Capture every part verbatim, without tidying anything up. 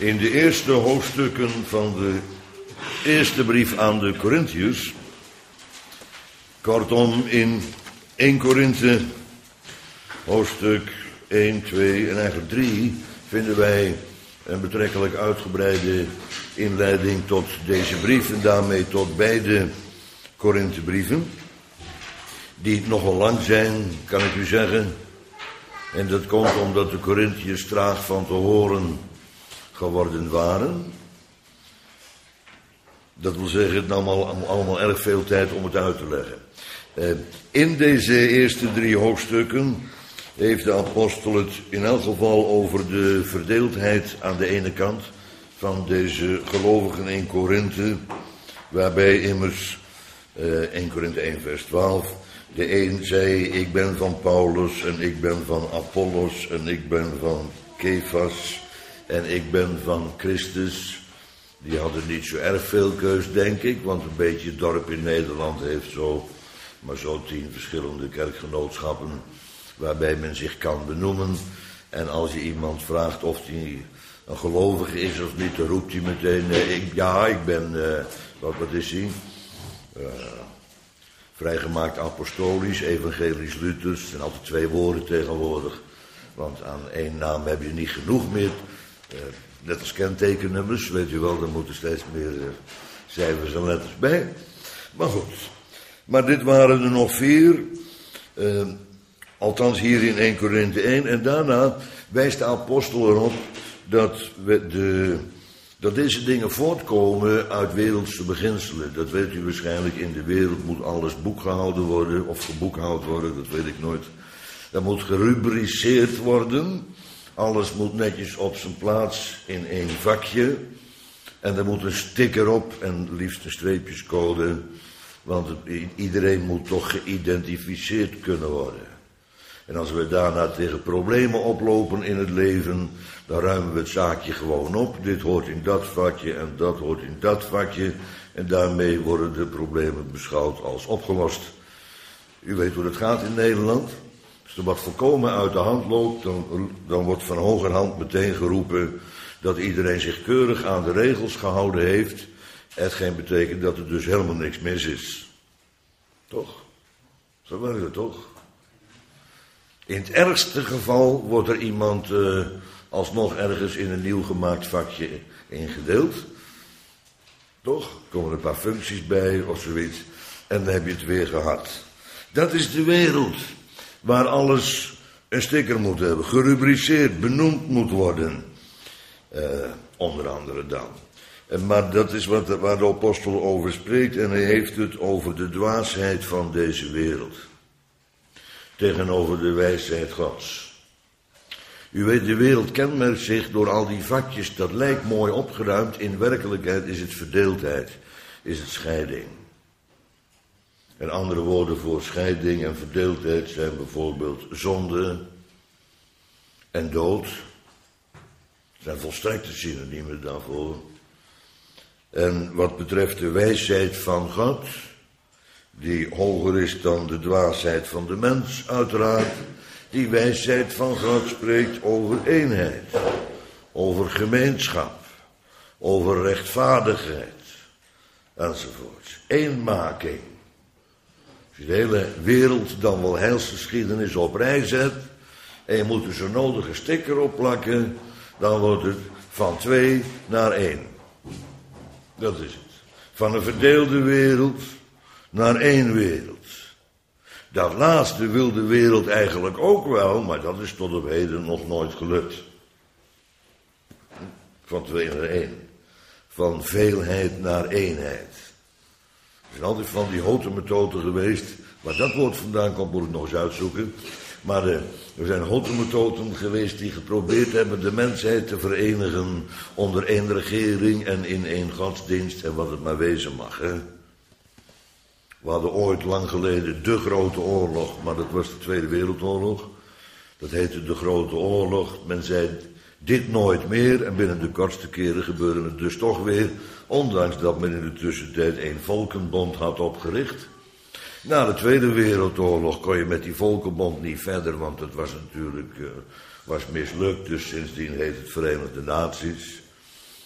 In de eerste hoofdstukken van de eerste brief aan de Korintiërs, kortom in één Korinthe, hoofdstuk één, twee en eigenlijk drie, vinden wij een betrekkelijk uitgebreide inleiding tot deze brief en daarmee tot beide Korinthebrieven, die nogal lang zijn, kan ik u zeggen. En dat komt omdat de Korintiërs traag van te horen geworden waren. Dat wil zeggen, het nam al, allemaal erg veel tijd om het uit te leggen. Uh, in deze eerste drie hoofdstukken heeft de apostel het in elk geval over de verdeeldheid aan de ene kant van deze gelovigen in Korinthe, waarbij immers uh, één Korinthe één vers twaalf, de een zei ik ben van Paulus en ik ben van Apollos en ik ben van Kefas en ik ben van Christus. Die hadden niet zo erg veel keus, denk ik, want een beetje dorp in Nederland heeft zo, maar zo tien verschillende kerkgenootschappen waarbij men zich kan benoemen. En als je iemand vraagt of hij een gelovige is of niet, dan roept hij meteen, uh, ik, ja, ik ben, uh, wat, wat is hij? Uh, vrijgemaakt apostolisch, evangelisch Luthers. Het zijn altijd twee woorden tegenwoordig, want aan één naam heb je niet genoeg meer. Uh, net als kentekennummers, weet u wel, er moeten steeds meer uh, cijfers en letters bij. Maar goed, maar dit waren er nog vier, uh, althans hier in één Korinthe één. En daarna wijst de apostel erop dat, we de, dat deze dingen voortkomen uit wereldse beginselen. Dat weet u waarschijnlijk, in de wereld moet alles boekgehouden worden, of geboekhoud worden, dat weet ik nooit. Dat moet gerubriceerd worden. Alles moet netjes op zijn plaats in één vakje. En er moet een sticker op en liefst een streepjescode. Want het, iedereen moet toch geïdentificeerd kunnen worden. En als we daarna tegen problemen oplopen in het leven, dan ruimen we het zaakje gewoon op. Dit hoort in dat vakje en dat hoort in dat vakje. En daarmee worden de problemen beschouwd als opgelost. U weet hoe het gaat in Nederland. Als er wat volkomen uit de hand loopt, dan, dan wordt van hogerhand meteen geroepen dat iedereen zich keurig aan de regels gehouden heeft. Hetgeen betekent dat er dus helemaal niks mis is. Toch? Zo werkt het toch? In het ergste geval wordt er iemand uh, alsnog ergens in een nieuw gemaakt vakje ingedeeld. Toch? Er komen een paar functies bij of zoiets. En dan heb je het weer gehad. Dat is de wereld waar alles een sticker moet hebben, gerubriceerd, benoemd moet worden. Uh, onder andere dan. Uh, maar dat is wat, waar de apostel over spreekt en hij heeft het over de dwaasheid van deze wereld. Tegenover de wijsheid Gods. U weet, de wereld kenmerkt zich door al die vakjes, dat lijkt mooi opgeruimd. In werkelijkheid is het verdeeldheid, is het scheiding. En andere woorden voor scheiding en verdeeldheid zijn bijvoorbeeld zonde en dood. Dat zijn volstrekte synoniemen daarvoor. En wat betreft de wijsheid van God, die hoger is dan de dwaasheid van de mens, uiteraard. Die wijsheid van God spreekt over eenheid, over gemeenschap, over rechtvaardigheid, enzovoort. Eenmaking. Als je de hele wereld dan wel heilsgeschiedenis op rij zet, en je moet er zo nodig een sticker op plakken, dan wordt het van twee naar één. Dat is het. Van een verdeelde wereld naar één wereld. Dat laatste wil de wereld eigenlijk ook wel, maar dat is tot op heden nog nooit gelukt. Van twee naar één. Van veelheid naar eenheid. Er zijn altijd van die hotemethoden geweest. Waar dat woord vandaan komt, moet ik nog eens uitzoeken. Maar uh, er zijn hotemethoden geweest die geprobeerd hebben de mensheid te verenigen onder één regering en in één godsdienst en wat het maar wezen mag, hè. We hadden ooit lang geleden de grote oorlog, maar dat was de Tweede Wereldoorlog. Dat heette de Grote Oorlog. Men zei dit nooit meer en binnen de kortste keren gebeurde het dus toch weer. Ondanks dat men in de tussentijd één volkenbond had opgericht. Na de Tweede Wereldoorlog kon je met die volkenbond niet verder, want het was natuurlijk uh, was mislukt. Dus sindsdien heet het Verenigde Naties.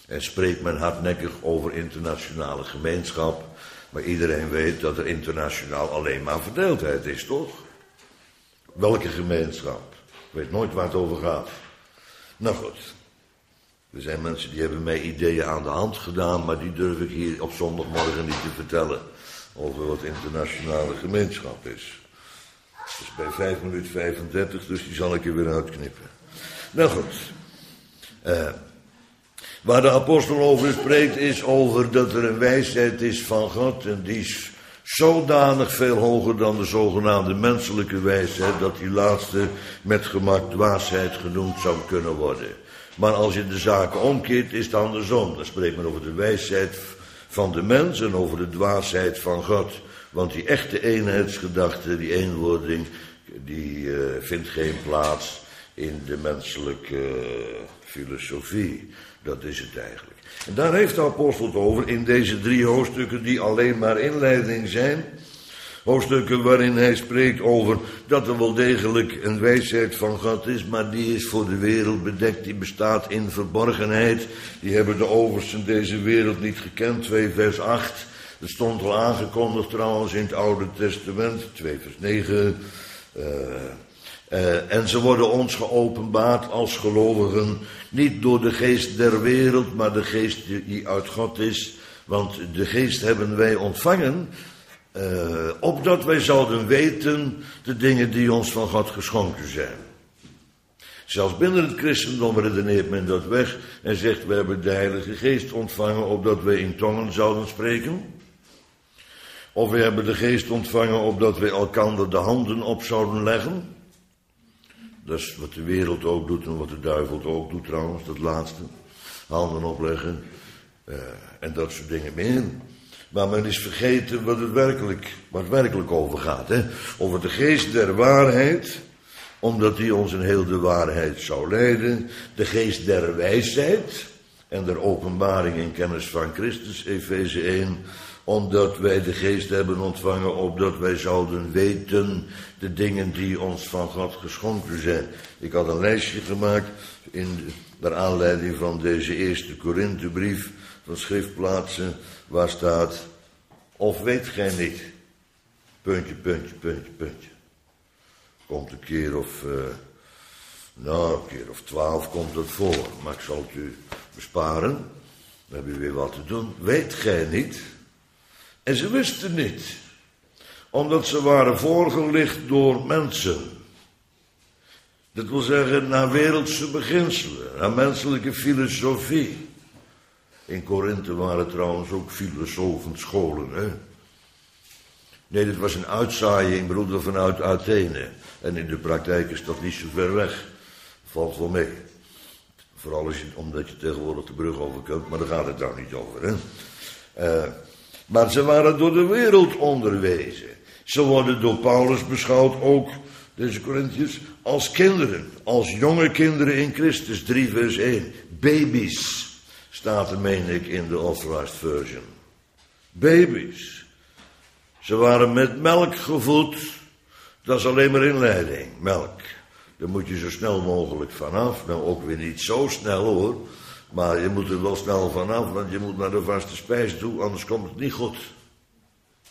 En spreekt men hardnekkig over internationale gemeenschap. Maar iedereen weet dat er internationaal alleen maar verdeeldheid is, toch? Welke gemeenschap? Ik weet nooit waar het over gaat. Nou goed. Er zijn mensen die hebben mij ideeën aan de hand gedaan, maar die durf ik hier op zondagmorgen niet te vertellen. Over wat internationale gemeenschap is. Dat is bij vijf minuten vijfendertig, dus die zal ik er weer uitknippen. Nou goed. Uh, waar de apostel over spreekt is over dat er een wijsheid is van God. En die is zodanig veel hoger dan de zogenaamde menselijke wijsheid, dat die laatste met gemak dwaasheid genoemd zou kunnen worden. Maar als je de zaken omkeert, is het andersom. Dan spreekt men over de wijsheid van de mens en over de dwaasheid van God. Want die echte eenheidsgedachte, die eenwording, die uh, vindt geen plaats in de menselijke uh, filosofie. Dat is het eigenlijk. En daar heeft de apostel het over in deze drie hoofdstukken die alleen maar inleiding zijn. Hoofdstukken waarin hij spreekt over dat er wel degelijk een wijsheid van God is, maar die is voor de wereld bedekt, die bestaat in verborgenheid. Die hebben de oversten deze wereld niet gekend, twee vers acht. Dat stond al aangekondigd trouwens in het Oude Testament, twee vers negen. Uh, uh, en ze worden ons geopenbaard als gelovigen, niet door de geest der wereld, maar de geest die uit God is. Want de geest hebben wij ontvangen, Uh, opdat wij zouden weten de dingen die ons van God geschonken zijn. Zelfs binnen het christendom redeneert men dat weg en zegt, we hebben de Heilige Geest ontvangen opdat wij in tongen zouden spreken. Of we hebben de Geest ontvangen opdat wij elkander de handen op zouden leggen. Dat is wat de wereld ook doet en wat de duivel ook doet trouwens, dat laatste. Handen opleggen uh, en dat soort dingen meer. Maar men is vergeten wat het werkelijk, waar het werkelijk over gaat. Hè? Over de geest der waarheid, omdat die ons in heel de waarheid zou leiden. De geest der wijsheid en der openbaring in kennis van Christus, Efeze één. Omdat wij de geest hebben ontvangen, opdat wij zouden weten de dingen die ons van God geschonken zijn. Ik had een lijstje gemaakt in, naar aanleiding van deze eerste Korinthebrief van schriftplaatsen, waar staat, of weet gij niet, puntje, puntje, puntje, puntje. Komt een keer of, uh, nou, een keer of twaalf komt dat voor, maar ik zal het u besparen, dan heb je weer wat te doen. Weet gij niet? En ze wisten niet, omdat ze waren voorgelicht door mensen. Dat wil zeggen, naar wereldse beginselen, naar menselijke filosofie. In Korinthe waren trouwens ook filosofenscholen, hè. Nee, dit was een uitzaaiing, broeder, vanuit Athene. En in de praktijk is dat niet zo ver weg. Valt wel mee. Vooral als je, omdat je tegenwoordig de brug over kunt, maar daar gaat het nou niet over, hè. Uh, maar ze waren door de wereld onderwezen. Ze worden door Paulus beschouwd ook, deze Korinthiërs, als kinderen. Als jonge kinderen in Christus, drie vers één. Baby's. Staat er, meen ik, in de Authorized Version. Baby's. Ze waren met melk gevoed. Dat is alleen maar inleiding, melk. Daar moet je zo snel mogelijk vanaf. Nou, ook weer niet zo snel hoor. Maar je moet er wel snel vanaf, want je moet naar de vaste spijs toe, anders komt het niet goed. Hm?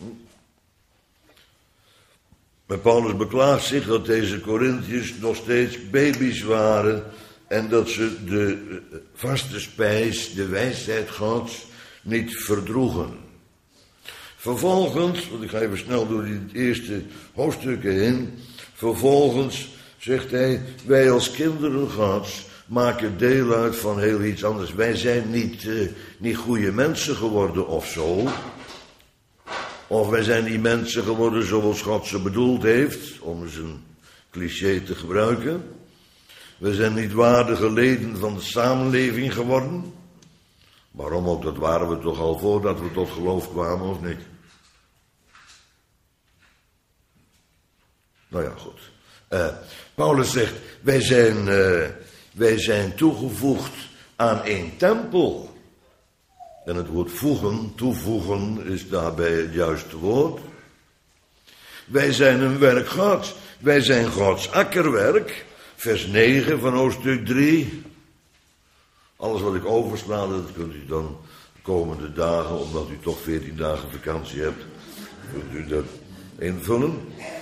Maar Paulus beklaagt zich dat deze Korinthiërs nog steeds baby's waren en dat ze de vaste spijs, de wijsheid Gods, niet verdroegen. Vervolgens, want ik ga even snel door die eerste hoofdstukken heen. Vervolgens zegt hij, wij als kinderen Gods maken deel uit van heel iets anders. Wij zijn niet, uh, niet goede mensen geworden of zo. Of wij zijn niet mensen geworden zoals God ze bedoeld heeft, om eens een cliché te gebruiken. We zijn niet waardige leden van de samenleving geworden. Waarom ook, dat waren we toch al voordat we tot geloof kwamen, of niet? Nou ja, goed. Uh, Paulus zegt, wij zijn, uh, wij zijn toegevoegd aan één tempel. En het woord voegen, toevoegen, is daarbij het juiste woord. Wij zijn een werk Gods. Wij zijn Gods akkerwerk. Vers negen van hoofdstuk drie. Alles wat ik oversla, dat kunt u dan de komende dagen, omdat u toch veertien dagen vakantie hebt, kunt u dat invullen.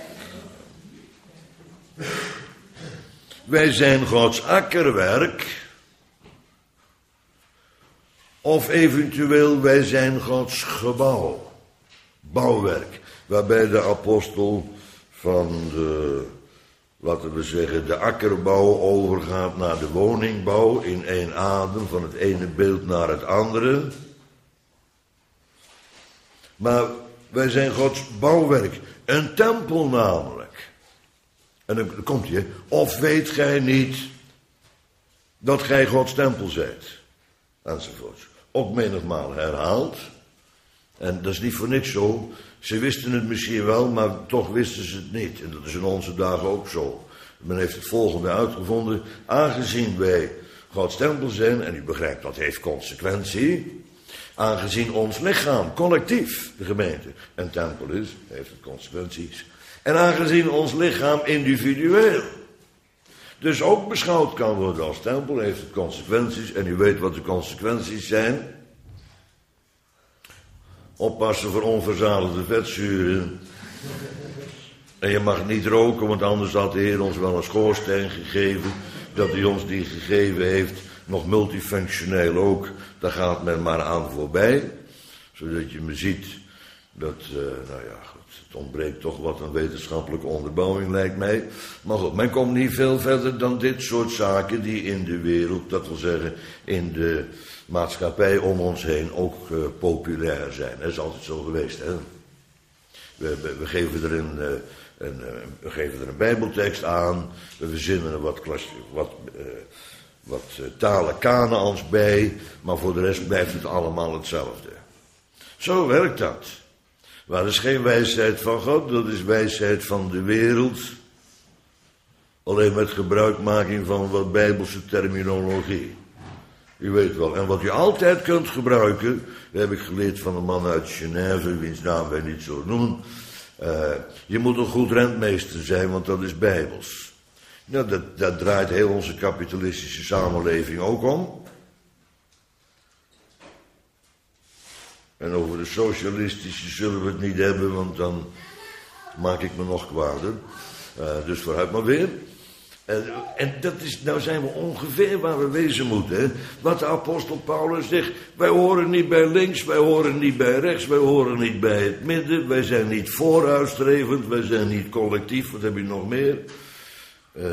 Wij zijn Gods akkerwerk, of eventueel wij zijn Gods gebouw, bouwwerk, waarbij de apostel van de, laten we zeggen, de akkerbouw overgaat naar de woningbouw in één adem, van het ene beeld naar het andere. Maar wij zijn Gods bouwwerk, een tempel namelijk. En dan komt hij, of weet gij niet dat gij Gods tempel zijt? Enzovoorts. Ook menigmaal herhaald. En dat is niet voor niks zo. Ze wisten het misschien wel, maar toch wisten ze het niet. En dat is in onze dagen ook zo. Men heeft het volgende uitgevonden. Aangezien wij Gods tempel zijn, en u begrijpt dat heeft consequentie. Aangezien ons lichaam, collectief, de gemeente, een tempel is, heeft het consequenties. En aangezien ons lichaam individueel dus ook beschouwd kan worden als tempel, heeft het consequenties. En u weet wat de consequenties zijn. Oppassen voor onverzadigde vetzuren. En je mag niet roken, want anders had de Heer ons wel een schoorsteen gegeven. Dat hij ons die gegeven heeft, nog multifunctioneel ook. Daar gaat men maar aan voorbij. Zodat je me ziet dat, uh, nou ja, goed, het ontbreekt toch wat een wetenschappelijke onderbouwing, lijkt mij. Maar goed, men komt niet veel verder dan dit soort zaken die in de wereld, dat wil zeggen in de maatschappij om ons heen, ook uh, populair zijn. Dat is altijd zo geweest, hè. We, we, we geven er een, uh, een, uh, we geven er een bijbeltekst aan, we verzinnen er wat, klas, wat, uh, wat uh, talen Kanaans bij, maar voor de rest blijft het allemaal hetzelfde. Zo werkt dat. Maar dat is geen wijsheid van God, dat is wijsheid van de wereld. Alleen met gebruikmaking van wat bijbelse terminologie. U weet wel, en wat u altijd kunt gebruiken, dat heb ik geleerd van een man uit Genève, wiens naam wij niet zo noemen. Uh, je moet een goed rentmeester zijn, want dat is bijbels. Nou, dat, dat draait heel onze kapitalistische samenleving ook om. En over de socialistische zullen we het niet hebben, want dan maak ik me nog kwader. Uh, dus vooruit maar weer. En, en dat is, nou zijn we ongeveer waar we wezen moeten. Hè? Wat de apostel Paulus zegt, wij horen niet bij links, wij horen niet bij rechts, wij horen niet bij het midden. Wij zijn niet vooruitstrevend, wij zijn niet collectief, wat heb je nog meer? Uh,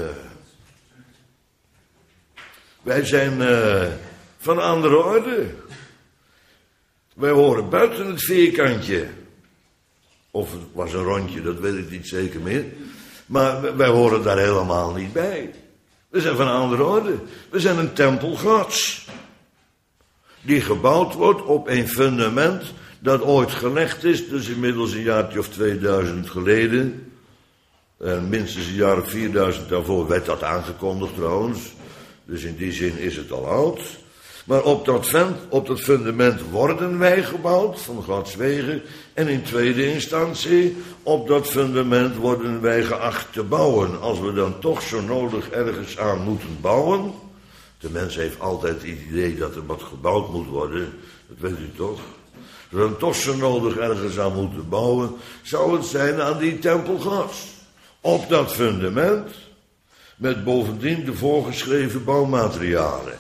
wij zijn uh, van andere orde. Wij horen buiten het vierkantje. Of het was een rondje, dat weet ik niet zeker meer. Maar wij horen daar helemaal niet bij. We zijn van een andere orde. We zijn een tempel Gods. Die gebouwd wordt op een fundament dat ooit gelegd is. Dus inmiddels een jaartje of tweeduizend geleden. En minstens een jaar of vierduizend daarvoor werd dat aangekondigd trouwens. Dus in die zin is het al oud. Maar op dat, vent, op dat fundament worden wij gebouwd, van Gods wegen. En in tweede instantie, op dat fundament worden wij geacht te bouwen. Als we dan toch zo nodig ergens aan moeten bouwen. De mens heeft altijd het idee dat er wat gebouwd moet worden. Dat weet u toch? Als we dan toch zo nodig ergens aan moeten bouwen, zou het zijn aan die tempel Gods. Op dat fundament, met bovendien de voorgeschreven bouwmaterialen.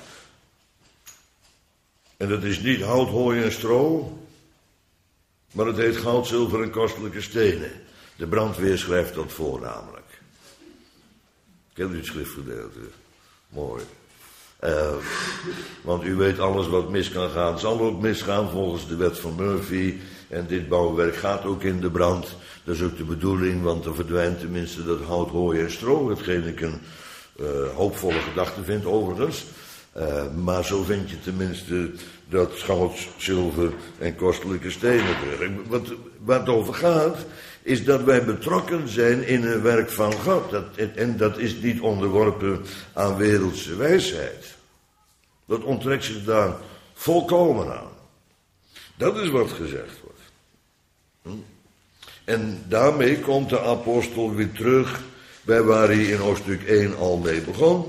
En dat is niet hout, hooi en stro, maar het heet goud, zilver en kostelijke stenen. De brandweer schrijft dat voor namelijk. Kent u het schriftgedeelte? Mooi. Uh, want u weet, alles wat mis kan gaan, zal ook misgaan volgens de wet van Murphy. En dit bouwwerk gaat ook in de brand. Dat is ook de bedoeling, want er verdwijnt tenminste dat hout, hooi en stro. Hetgeen ik een uh, hoopvolle gedachte vind overigens. Uh, maar zo vind je tenminste dat goud, zilver en kostelijke stenen terug. Wat, wat het over gaat, is dat wij betrokken zijn in een werk van God. Dat, en dat is niet onderworpen aan wereldse wijsheid. Dat onttrekt zich daar volkomen aan. Dat is wat gezegd wordt. Hm? En daarmee komt de apostel weer terug bij waar hij in hoofdstuk één al mee begon.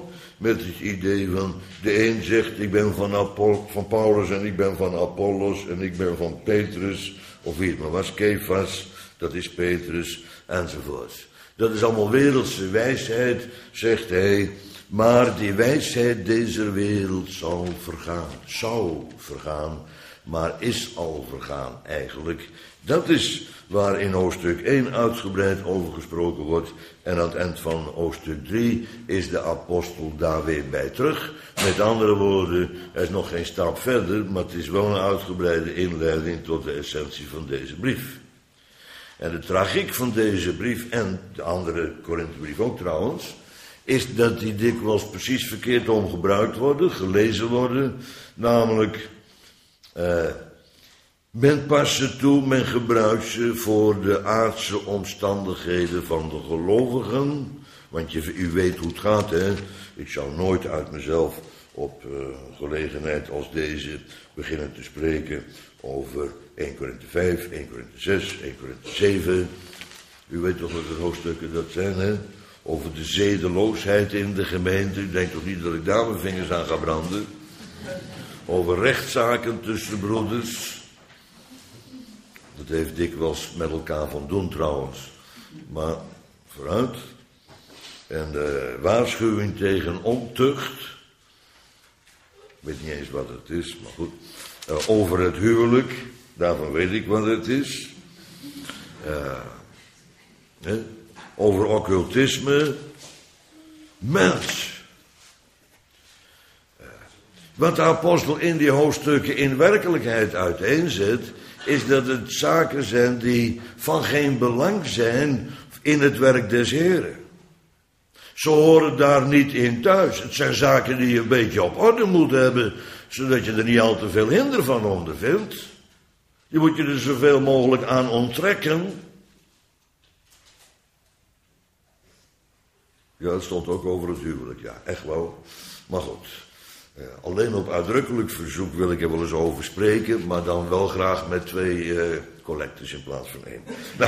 met het idee van, de een zegt ik ben van, Apol- van Paulus en ik ben van Apollos en ik ben van Petrus, of wie het maar was, Kefas, dat is Petrus, enzovoort. Dat is allemaal wereldse wijsheid, zegt hij, maar die wijsheid deze wereld zal vergaan, zou vergaan, maar is al vergaan eigenlijk. Dat is waar in hoofdstuk één uitgebreid over gesproken wordt. En aan het eind van hoofdstuk drie is de apostel daar weer bij terug. Met andere woorden, er is nog geen stap verder, maar het is wel een uitgebreide inleiding tot de essentie van deze brief. En de tragiek van deze brief, en de andere Korinthebrief ook trouwens, is dat die dikwijls precies verkeerd om gebruikt worden, gelezen worden, namelijk... Uh, Men past ze toe, men gebruikt ze voor de aardse omstandigheden van de gelovigen. Want je, u weet hoe het gaat, hè. Ik zou nooit uit mezelf op uh, gelegenheid als deze beginnen te spreken over eerste Korinthe vijf, eerste Korinthe zes, eerste Korinthe zeven. U weet toch wat de hoofdstukken dat zijn, hè. Over de zedeloosheid in de gemeente. U denkt toch niet dat ik daar mijn vingers aan ga branden? Over rechtszaken tussen broeders. Dat heeft dikwijls met elkaar van doen trouwens. Maar vooruit. En de waarschuwing tegen ontucht. Ik weet niet eens wat het is, maar goed. Uh, over het huwelijk. Daarvan weet ik wat het is. Uh, hè? Over occultisme. Mens. Uh, wat de apostel in die hoofdstukken in werkelijkheid uiteenzet, is dat het zaken zijn die van geen belang zijn in het werk des Heren. Ze horen daar niet in thuis. Het zijn zaken die je een beetje op orde moet hebben, zodat je er niet al te veel hinder van ondervindt. Je moet je er zoveel mogelijk aan onttrekken. Ja, het stond ook over het huwelijk, ja, echt wel. Maar goed. Uh, alleen op uitdrukkelijk verzoek wil ik er wel eens over spreken, maar dan wel graag met twee uh, collectors in plaats van één. Nou,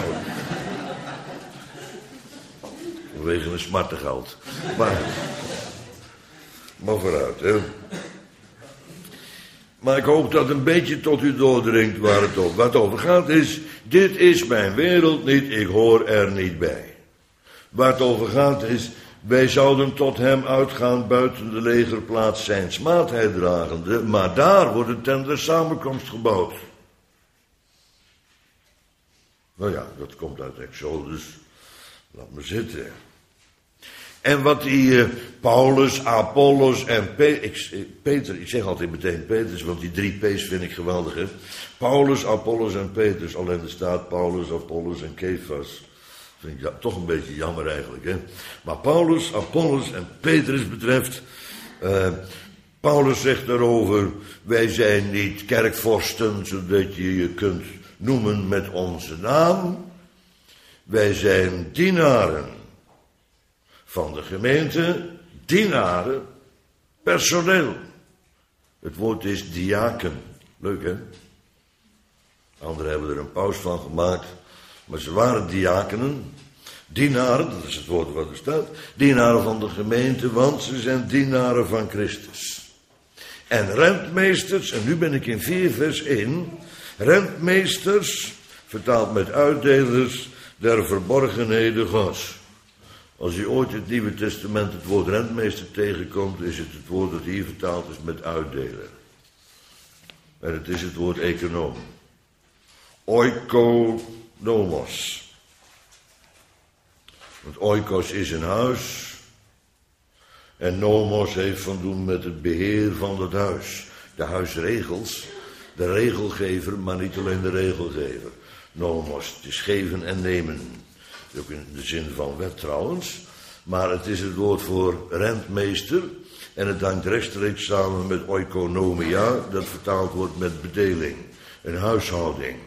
vanwege een smartengeld. Maar, maar vooruit, hè. Maar ik hoop dat een beetje tot u doordringt waar het over, wat het over gaat is, dit is mijn wereld niet, ik hoor er niet bij. Waar het over gaat is, wij zouden tot hem uitgaan buiten de legerplaats zijn smaadheid dragende, maar daar wordt een tent der samenkomst gebouwd. Nou ja, dat komt uit Exodus. Laat me zitten. En wat die uh, Paulus, Apollos en Pe- ik, Peter, ik zeg altijd meteen Petrus, want die drie P's vind ik geweldig, hè. Paulus, Apollos en Petrus, alleen er staat Paulus, Apollos en Kefas. Vind ik ja, toch een beetje jammer eigenlijk, hè. Maar Paulus, Apollos en Petrus betreft, uh, Paulus zegt daarover, wij zijn niet kerkvorsten, zodat je je kunt noemen met onze naam. Wij zijn dienaren van de gemeente, dienaren, personeel. Het woord is diaken. Leuk, hè? Anderen hebben er een paus van gemaakt. Maar ze waren diakenen, dienaren, dat is het woord wat er staat, dienaren van de gemeente, want ze zijn dienaren van Christus. En rentmeesters, en nu ben ik in vier vers één, rentmeesters, vertaald met uitdelers, der verborgenheden Gods. Als u ooit in het Nieuwe Testament het woord rentmeester tegenkomt, is het het woord dat hier vertaald is met uitdeler. En het is het woord econoom. Oikonomos. Want oikos is een huis. En nomos heeft van doen met het beheer van het huis. De huisregels. De regelgever, maar niet alleen de regelgever. Nomos, het is geven en nemen. Ook in de zin van wet trouwens. Maar het is het woord voor rentmeester. En het hangt rechtstreeks samen met oikonomia. Dat vertaald wordt met bedeling. Een huishouding.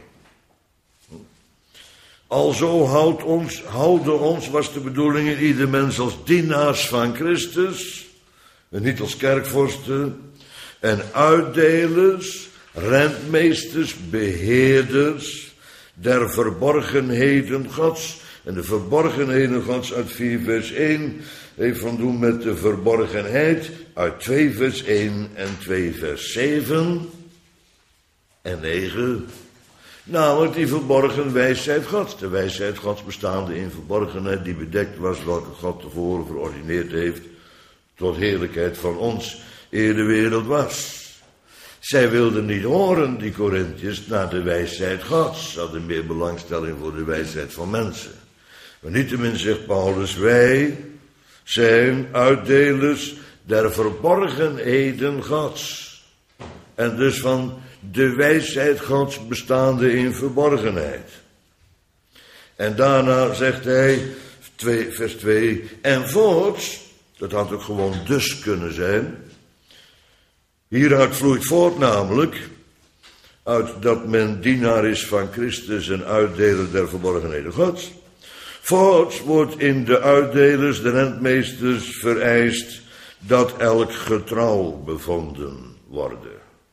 Alzo houdt ons, houden ons, was de bedoeling, in ieder mens als dienaars van Christus. En niet als kerkvorsten. En uitdelers, rentmeesters, beheerders der verborgenheden Gods. En de verborgenheden Gods uit vier vers één heeft van doen met de verborgenheid uit twee vers één en twee vers zeven en negen. Namelijk die verborgen wijsheid Gods. De wijsheid Gods bestaande in verborgenheid die bedekt was, welke God tevoren verordineerd heeft tot heerlijkheid van ons, eer de wereld was. Zij wilden niet horen, die Korinthiërs, naar de wijsheid Gods. Ze hadden meer belangstelling voor de wijsheid van mensen. Maar niettemin zegt Paulus, wij zijn uitdelers der verborgenheden Gods. En dus van de wijsheid Gods bestaande in verborgenheid. En daarna zegt hij, vers twee, en voorts, dat had ook gewoon dus kunnen zijn. Hieruit vloeit voort namelijk, uit dat men dienaar is van Christus en uitdeler der verborgenheden Gods. Voorts wordt in de uitdelers, de rentmeesters, vereist dat elk getrouw bevonden worden.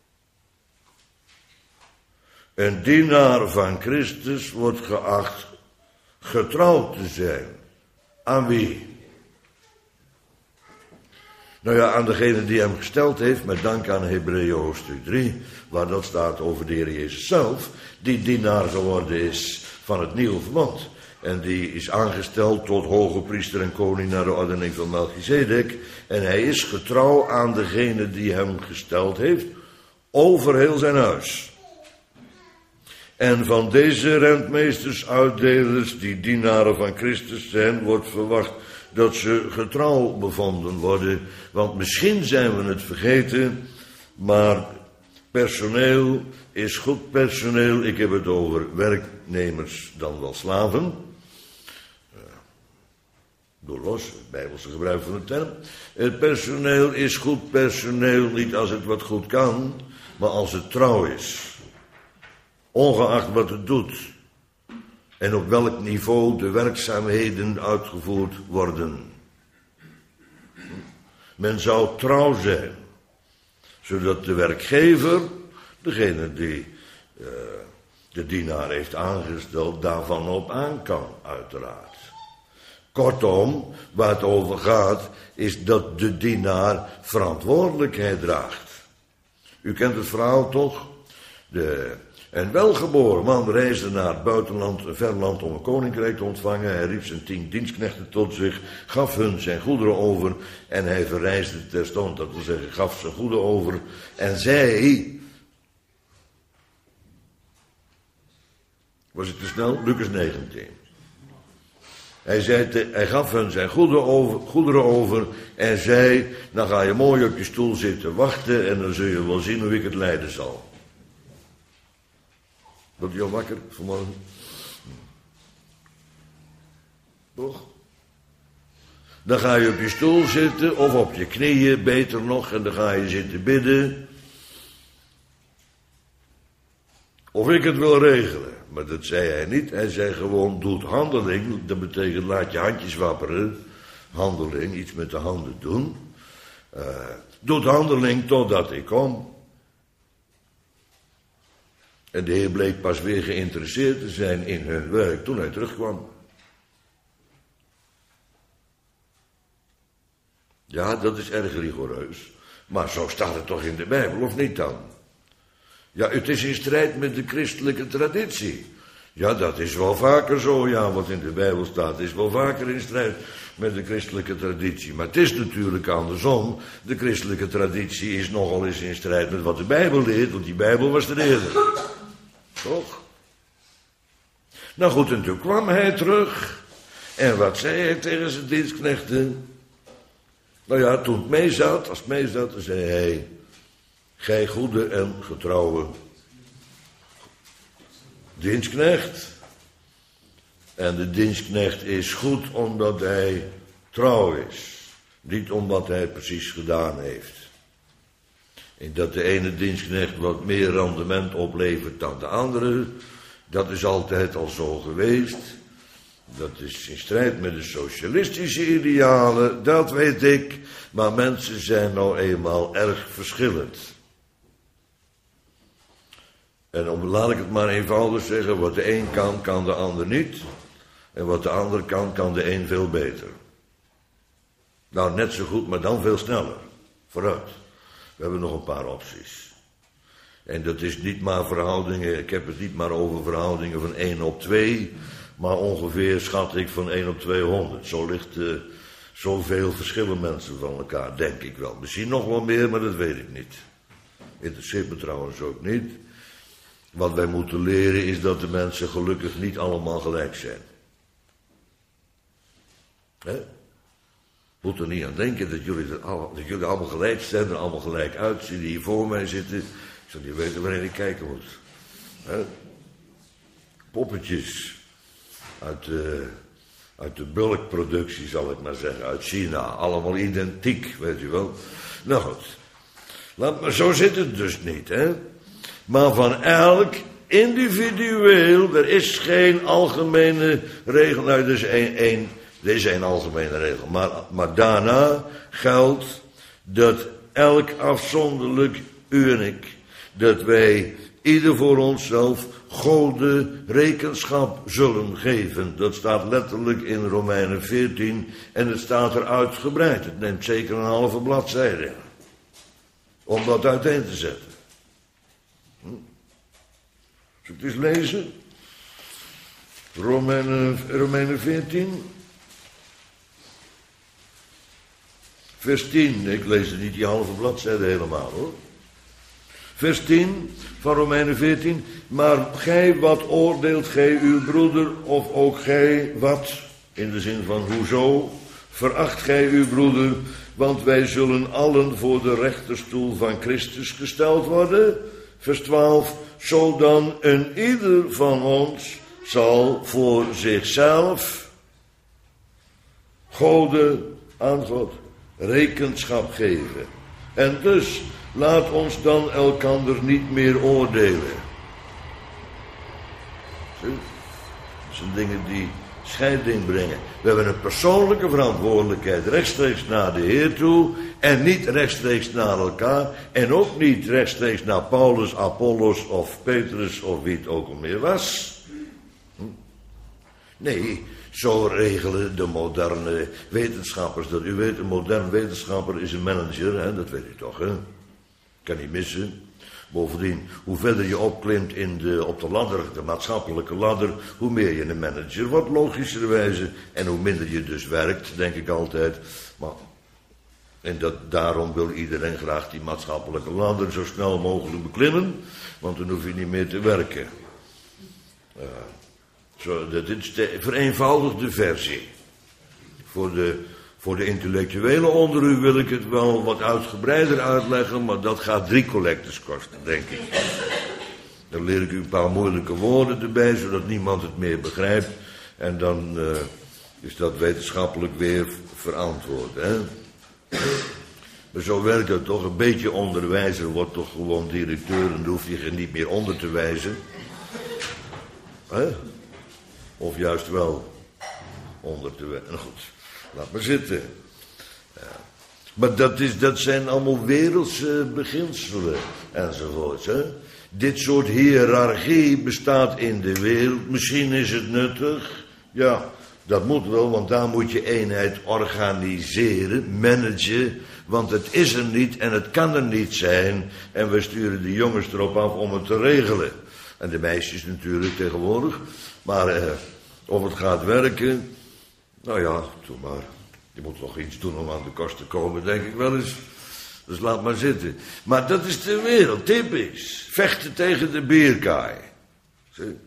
Een dienaar van Christus wordt geacht getrouw te zijn. Aan wie? Nou ja, aan degene die hem gesteld heeft, met dank aan Hebreeën hoofdstuk drie, waar dat staat over de Heer Jezus zelf, die dienaar geworden is van het nieuwe verbond. En die is aangesteld tot hoge priester en koning naar de ordening van Melchizedek. En hij is getrouw aan degene die hem gesteld heeft, over heel zijn huis. En van deze rentmeesters, uitdelers, die dienaren van Christus zijn, wordt verwacht dat ze getrouw bevonden worden. Want misschien zijn we het vergeten, maar personeel is goed personeel. Ik heb het over werknemers dan wel slaven. Door los, het Bijbelse gebruik van de term. Het personeel is goed personeel, niet als het wat goed kan, maar als het trouw is. Ongeacht wat het doet. En op welk niveau de werkzaamheden uitgevoerd worden. Men zou trouw zijn. Zodat de werkgever, degene die uh, de dienaar heeft aangesteld, daarvan op aan kan, uiteraard. Kortom, waar het over gaat, is dat de dienaar verantwoordelijkheid draagt. U kent het verhaal toch? De... Een welgeboren man reisde naar het buitenland, een ver land, om een koninkrijk te ontvangen. Hij riep zijn tien dienstknechten tot zich, gaf hun zijn goederen over en hij verreisde terstond, dat wil zeggen, gaf zijn goederen over en zei, was het te snel? Lucas negentien. Hij, zei te, hij gaf hun zijn goederen over, goederen over en zei, dan ga je mooi op je stoel zitten wachten en dan zul je wel zien hoe ik het leiden zal. Word je al wakker vanmorgen? Toch? Dan ga je op je stoel zitten of op je knieën, beter nog, en dan ga je zitten bidden. Of ik het wil regelen. Maar dat zei hij niet. Hij zei gewoon, doe het handeling. Dat betekent, laat je handjes wapperen. Handeling, iets met de handen doen. Uh, doe het handeling totdat ik kom. En de Heer bleek pas weer geïnteresseerd te zijn in hun werk toen hij terugkwam. Ja, dat is erg rigoureus. Maar zo staat het toch in de Bijbel, of niet dan? Ja, het is in strijd met de christelijke traditie. Ja, dat is wel vaker zo. Ja, wat in de Bijbel staat is wel vaker in strijd met de christelijke traditie. Maar het is natuurlijk andersom. De christelijke traditie is nogal eens in strijd met wat de Bijbel leert, want die Bijbel was er eerder. Toch? Nou goed, en toen kwam hij terug. En wat zei hij tegen zijn dienstknechten? Nou ja, toen het mee zat, als het mee zat, dan zei hij, gij goede en getrouwe dienstknecht. En de dienstknecht is goed omdat hij trouw is. Niet omdat hij precies gedaan heeft. En dat de ene dienstknecht wat meer rendement oplevert dan de andere, dat is altijd al zo geweest. Dat is in strijd met de socialistische idealen, dat weet ik. Maar mensen zijn nou eenmaal erg verschillend. En om, laat ik het maar eenvoudig zeggen, wat de een kan, kan de ander niet. En wat de ander kan, kan de een veel beter. Nou, net zo goed, maar dan veel sneller. Vooruit. We hebben nog een paar opties. En dat is niet maar verhoudingen, ik heb het niet maar over verhoudingen van één op twee, maar ongeveer schat ik van één op tweehonderd. Zo ligt, uh, zoveel verschillen mensen van elkaar, denk ik wel. Misschien nog wel meer, maar dat weet ik niet. Interesseert me trouwens ook niet. Wat wij moeten leren is dat de mensen gelukkig niet allemaal gelijk zijn. Hè? Moet er niet aan denken dat jullie, dat, al, dat jullie allemaal gelijk zijn, er allemaal gelijk uitzien, die hier voor mij zitten. Ik zou niet weten waarin ik kijken moet. Hè? Poppetjes uit de, uit de bulkproductie, zal ik maar zeggen, uit China. Allemaal identiek, weet u wel. Nou goed, laat maar, zo zit het dus niet, hè. Maar van elk individueel, er is geen algemene regel, nou, er is één, één, er is één algemene regel. Maar, maar daarna geldt dat elk afzonderlijk u en ik, dat wij ieder voor onszelf Gode rekenschap zullen geven. Dat staat letterlijk in Romeinen veertien en het staat er uitgebreid. Het neemt zeker een halve bladzijde om dat uiteen te zetten. Hm? Zal ik het eens lezen? Romeinen, Romeinen veertien. Vers tien. Ik lees het niet die halve bladzijde helemaal hoor. Vers tien van Romeinen veertien. Maar gij, wat oordeelt gij uw broeder, of ook gij, wat, in de zin van hoezo, veracht gij uw broeder, want wij zullen allen voor de rechterstoel van Christus gesteld worden. Vers twaalf, zodan een ieder van ons zal voor zichzelf, Gode, aan God, rekenschap geven. En dus, laat ons dan elkander niet meer oordelen. Zie? Dat zijn dingen die scheiding brengen. We hebben een persoonlijke verantwoordelijkheid rechtstreeks naar de Heer toe en niet rechtstreeks naar elkaar en ook niet rechtstreeks naar Paulus, Apollos of Petrus of wie het ook al meer was. Hm? Nee, zo regelen de moderne wetenschappers dat. U weet, een modern wetenschapper is een manager, hè? Dat weet u toch, hè? Kan niet missen. Bovendien, hoe verder je opklimt in de, op de ladder, de maatschappelijke ladder, hoe meer je een manager wordt, logischerwijze. En hoe minder je dus werkt, denk ik altijd. Maar, en dat, daarom wil iedereen graag die maatschappelijke ladder zo snel mogelijk beklimmen, want dan hoef je niet meer te werken. Uh, zo, dit is de vereenvoudigde versie. Voor de... Voor de intellectuelen onder u wil ik het wel wat uitgebreider uitleggen, maar dat gaat drie collectes kosten, denk ik. Dan leer ik u een paar moeilijke woorden erbij, zodat niemand het meer begrijpt. En dan uh, is dat wetenschappelijk weer verantwoord, hè. Maar zo werkt het toch. Een beetje onderwijzer wordt toch gewoon directeur en dan hoef je er niet meer onder te wijzen. Hè? Of juist wel onder te wijzen. Nou goed. Laat maar zitten. Ja. Maar dat, is, dat zijn allemaal wereldse beginselen enzovoorts. Hè? Dit soort hiërarchie bestaat in de wereld. Misschien is het nuttig. Ja, dat moet wel, want daar moet je eenheid organiseren, managen. Want het is er niet en het kan er niet zijn. En we sturen de jongens erop af om het te regelen. En de meisjes natuurlijk tegenwoordig. Maar eh, of het gaat werken... Nou ja, doe maar. Je moet nog iets doen om aan de kost te komen, denk ik wel eens. Dus laat maar zitten. Maar dat is de wereld, typisch. Vechten tegen de bierkaai. Zie?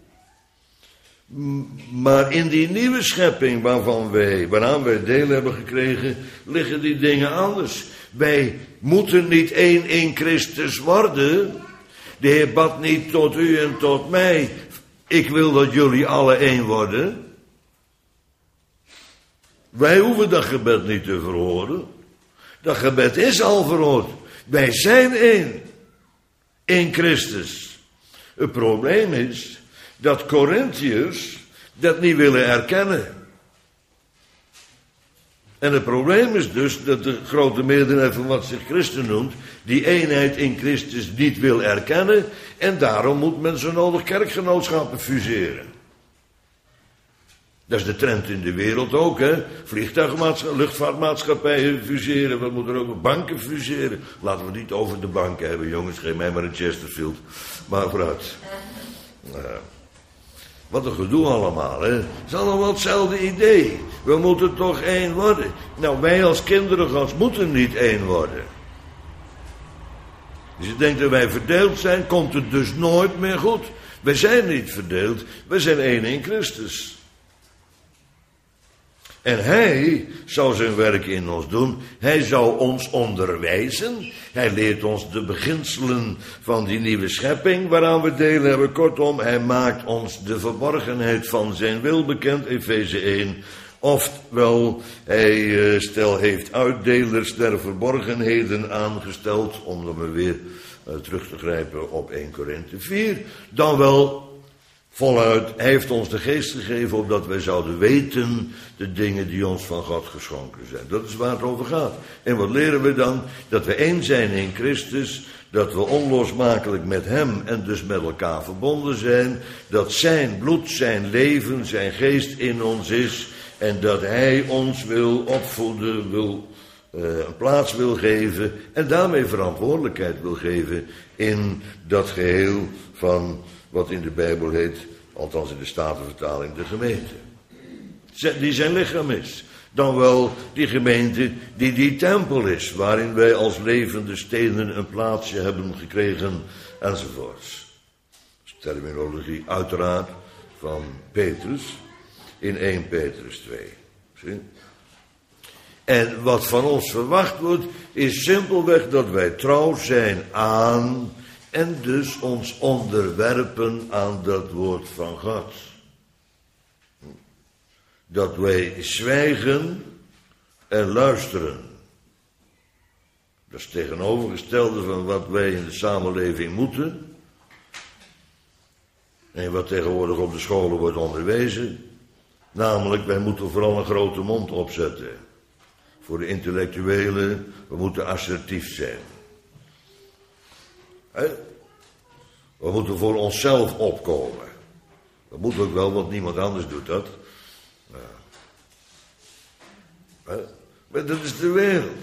Maar in die nieuwe schepping waarvan wij, waaraan wij deel hebben gekregen, liggen die dingen anders. Wij moeten niet één in Christus worden. De Heer bad niet tot u en tot mij. Ik wil dat jullie alle één worden. Wij hoeven dat gebed niet te verhoren. Dat gebed is al verhoord. Wij zijn één. In Christus. Het probleem is dat Corinthiërs dat niet willen erkennen. En het probleem is dus dat de grote meerderheid van wat zich christen noemt, die eenheid in Christus niet wil erkennen. En daarom moet men zo nodig kerkgenootschappen fuseren. Dat is de trend in de wereld ook, hè. Vliegtuigmaatschappijen, luchtvaartmaatschappijen fuseren. We moeten ook banken fuseren. Laten we het niet over de banken hebben, jongens. Geef mij maar een Chesterfield. Maar vooruit. Uh, wat een gedoe allemaal, hè. Het is allemaal hetzelfde idee. We moeten toch één worden. Nou, wij als kinderen Gods moeten niet één worden. Als je denkt dat wij verdeeld zijn, komt het dus nooit meer goed. Wij zijn niet verdeeld. Wij zijn één in Christus. En hij zou zijn werk in ons doen. Hij zou ons onderwijzen. Hij leert ons de beginselen van die nieuwe schepping waaraan we deel hebben. Kortom, hij maakt ons de verborgenheid van zijn wil bekend, Efeze één. Oftewel, hij uh, stel heeft uitdelers der verborgenheden aangesteld, om dan maar weer uh, terug te grijpen op eerste Korinthe vier. Dan wel voluit, hij heeft ons de geest gegeven opdat wij zouden weten de dingen die ons van God geschonken zijn. Dat is waar het over gaat. En wat leren we dan? Dat we één zijn in Christus, dat we onlosmakelijk met hem en dus met elkaar verbonden zijn, dat zijn bloed, zijn leven, zijn geest in ons is en dat hij ons wil opvoeden, wil uh, een plaats wil geven en daarmee verantwoordelijkheid wil geven in dat geheel van wat in de Bijbel heet, althans in de Statenvertaling, de gemeente. Die zijn lichaam is. Dan wel die gemeente die die tempel is, waarin wij als levende stenen een plaatsje hebben gekregen, enzovoorts. Terminologie uiteraard van Petrus in eerste Petrus twee. Zie? En wat van ons verwacht wordt, is simpelweg dat wij trouw zijn aan en dus ons onderwerpen aan dat woord van God. Dat wij zwijgen en luisteren. Dat is het tegenovergestelde van wat wij in de samenleving moeten. En wat tegenwoordig op de scholen wordt onderwezen. Namelijk, wij moeten vooral een grote mond opzetten. Voor de intellectuelen, we moeten assertief zijn. He? We moeten voor onszelf opkomen. Dat moet ook wel, want niemand anders doet dat. Ja. Maar dat is de wereld.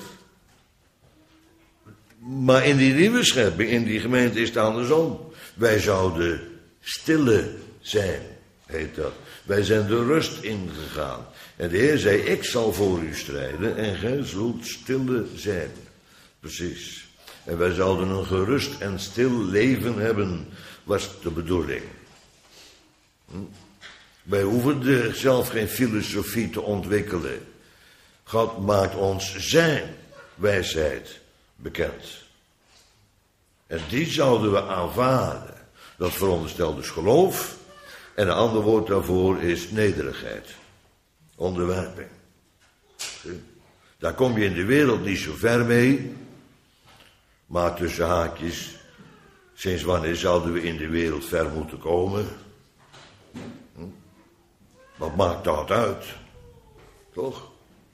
Maar in die nieuwe schepping, in die gemeente is het andersom. Wij zouden stille zijn, heet dat. Wij zijn de rust ingegaan. En de Heer zei, ik zal voor u strijden en gij zult stille zijn. Precies. En wij zouden een gerust en stil leven hebben, was de bedoeling. Hm? Wij hoeven er zelf geen filosofie te ontwikkelen. God maakt ons zijn wijsheid bekend. En die zouden we aanvaarden. Dat veronderstelt dus geloof. En een ander woord daarvoor is nederigheid. Onderwerping. Daar kom je in de wereld niet zo ver mee. Maar tussen haakjes, sinds wanneer zouden we in de wereld ver moeten komen? Hm? Wat maakt dat uit? Toch?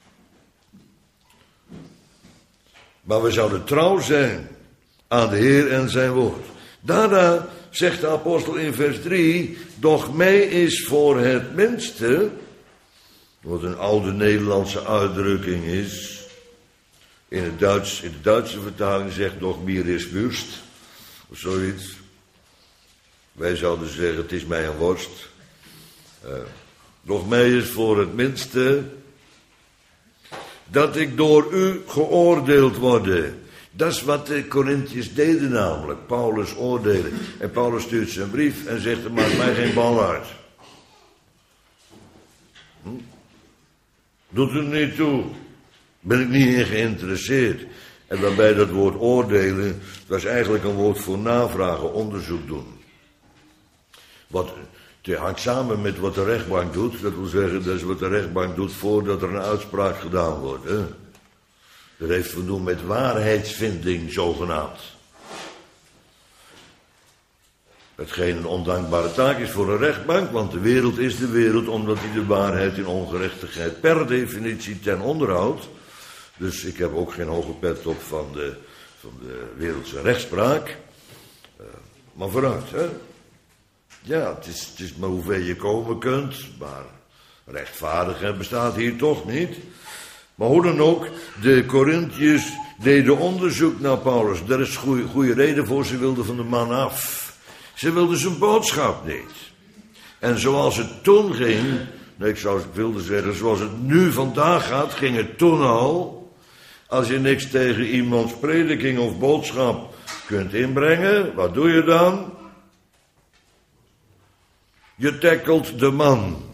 Maar we zouden trouw zijn aan de Heer en zijn woord. Daarna zegt de apostel in vers drie, doch mij is voor het minste, wat een oude Nederlandse uitdrukking is, in, het Duits, in de Duitse vertaling zegt doch mir is wurst, of zoiets. Wij zouden zeggen, het is mij een worst. Uh, doch mij is voor het minste, dat ik door u geoordeeld worde. Dat is wat de Corinthiërs deden namelijk, Paulus oordelen. En Paulus stuurt zijn brief en zegt, het maakt mij geen bal uit. Hm? Doet er niet toe. Ben ik niet in geïnteresseerd. En daarbij dat woord oordelen, dat is eigenlijk een woord voor navragen, onderzoek doen. Wat, het hangt samen met wat de rechtbank doet. Dat wil zeggen, dat is wat de rechtbank doet voordat er een uitspraak gedaan wordt. Hè? Dat heeft te doen met waarheidsvinding, zogenaamd. Hetgeen een ondankbare taak is voor een rechtbank, want de wereld is de wereld omdat hij de waarheid in ongerechtigheid per definitie ten onder houdt. Dus ik heb ook geen hoge pet op van de, van de wereldse rechtspraak. Uh, maar vooruit, hè. Ja, het is, het is maar hoe ver je komen kunt, maar Rechtvaardigheid bestaat hier toch niet. Maar hoe dan ook, de Corinthiërs deden onderzoek naar Paulus. Daar is goede, goede reden voor, ze wilden van de man af. Ze wilden zijn boodschap niet. En zoals het toen ging, nee, ik zou wilde zeggen, zoals het nu vandaag gaat, ging het toen al. Als je niks tegen iemands prediking of boodschap kunt inbrengen, wat doe je dan? Je tackelt de man.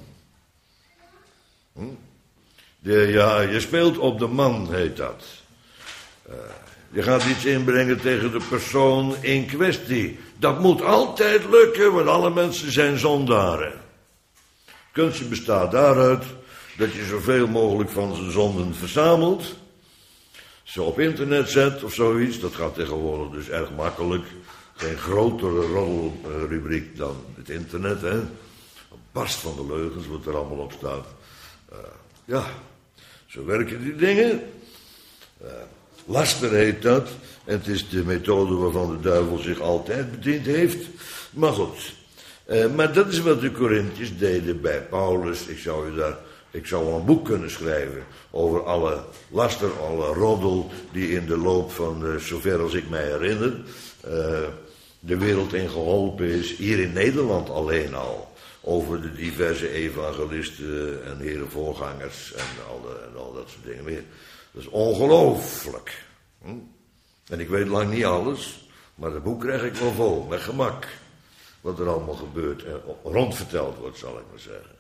Hm? De, ja, je speelt op de man, heet dat. Uh, je gaat iets inbrengen tegen de persoon in kwestie. Dat moet altijd lukken, want alle mensen zijn zondaren. Kunstje bestaat daaruit dat je zoveel mogelijk van zijn zonden verzamelt. Ze op internet zet of zoiets. Dat gaat tegenwoordig dus erg makkelijk. Geen grotere roddelrubriek dan het internet, hè. Een barst van de leugens wat er allemaal op staat. Uh, ja, zo werken die dingen. Uh, laster heet dat. En het is de methode waarvan de duivel zich altijd bediend heeft. Maar goed. Uh, maar dat is wat de Corinthiërs deden bij Paulus. Ik zou je daar... Ik zou wel een boek kunnen schrijven over alle laster, alle roddel die in de loop van, uh, zover als ik mij herinner, uh, de wereld in geholpen is. Hier in Nederland alleen al. Over de diverse evangelisten en heren voorgangers en al, de, en al dat soort dingen meer. Dat is ongelooflijk. Hm? En ik weet lang niet alles, maar het boek krijg ik wel vol, met gemak. Wat er allemaal gebeurt en rondverteld wordt, zal ik maar zeggen.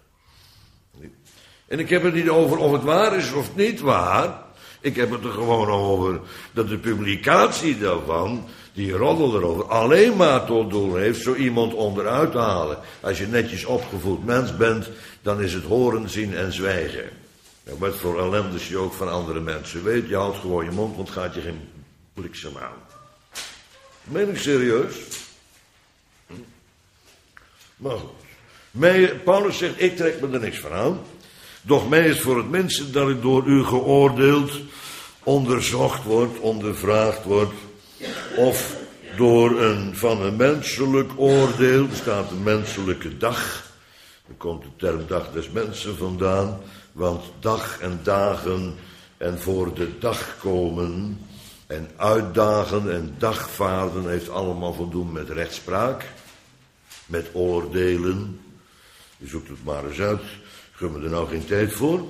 En ik heb het niet over of het waar is of niet waar. Ik heb het er gewoon over dat de publicatie daarvan, die roddel erover, alleen maar tot doel heeft zo iemand onderuit te halen. Als je netjes opgevoed mens bent, dan is het horen, zien en zwijgen. Nou, wat voor ellende je ook van andere mensen weet, je houdt gewoon je mond, want het gaat je geen bliksem aan. Meen ik serieus? Hm? Maar goed. Mij, Paulus zegt, ik trek me er niks van aan. Doch mij is voor het minste dat ik door u geoordeeld, onderzocht word, ondervraagd word, of door een van een menselijk oordeel, er staat een menselijke dag, er komt de term dag des mensen vandaan, want dag en dagen en voor de dag komen en uitdagen en dagvaarden heeft allemaal te doen met rechtspraak, met oordelen. Je zoekt het maar eens uit. Gun me er nou geen tijd voor.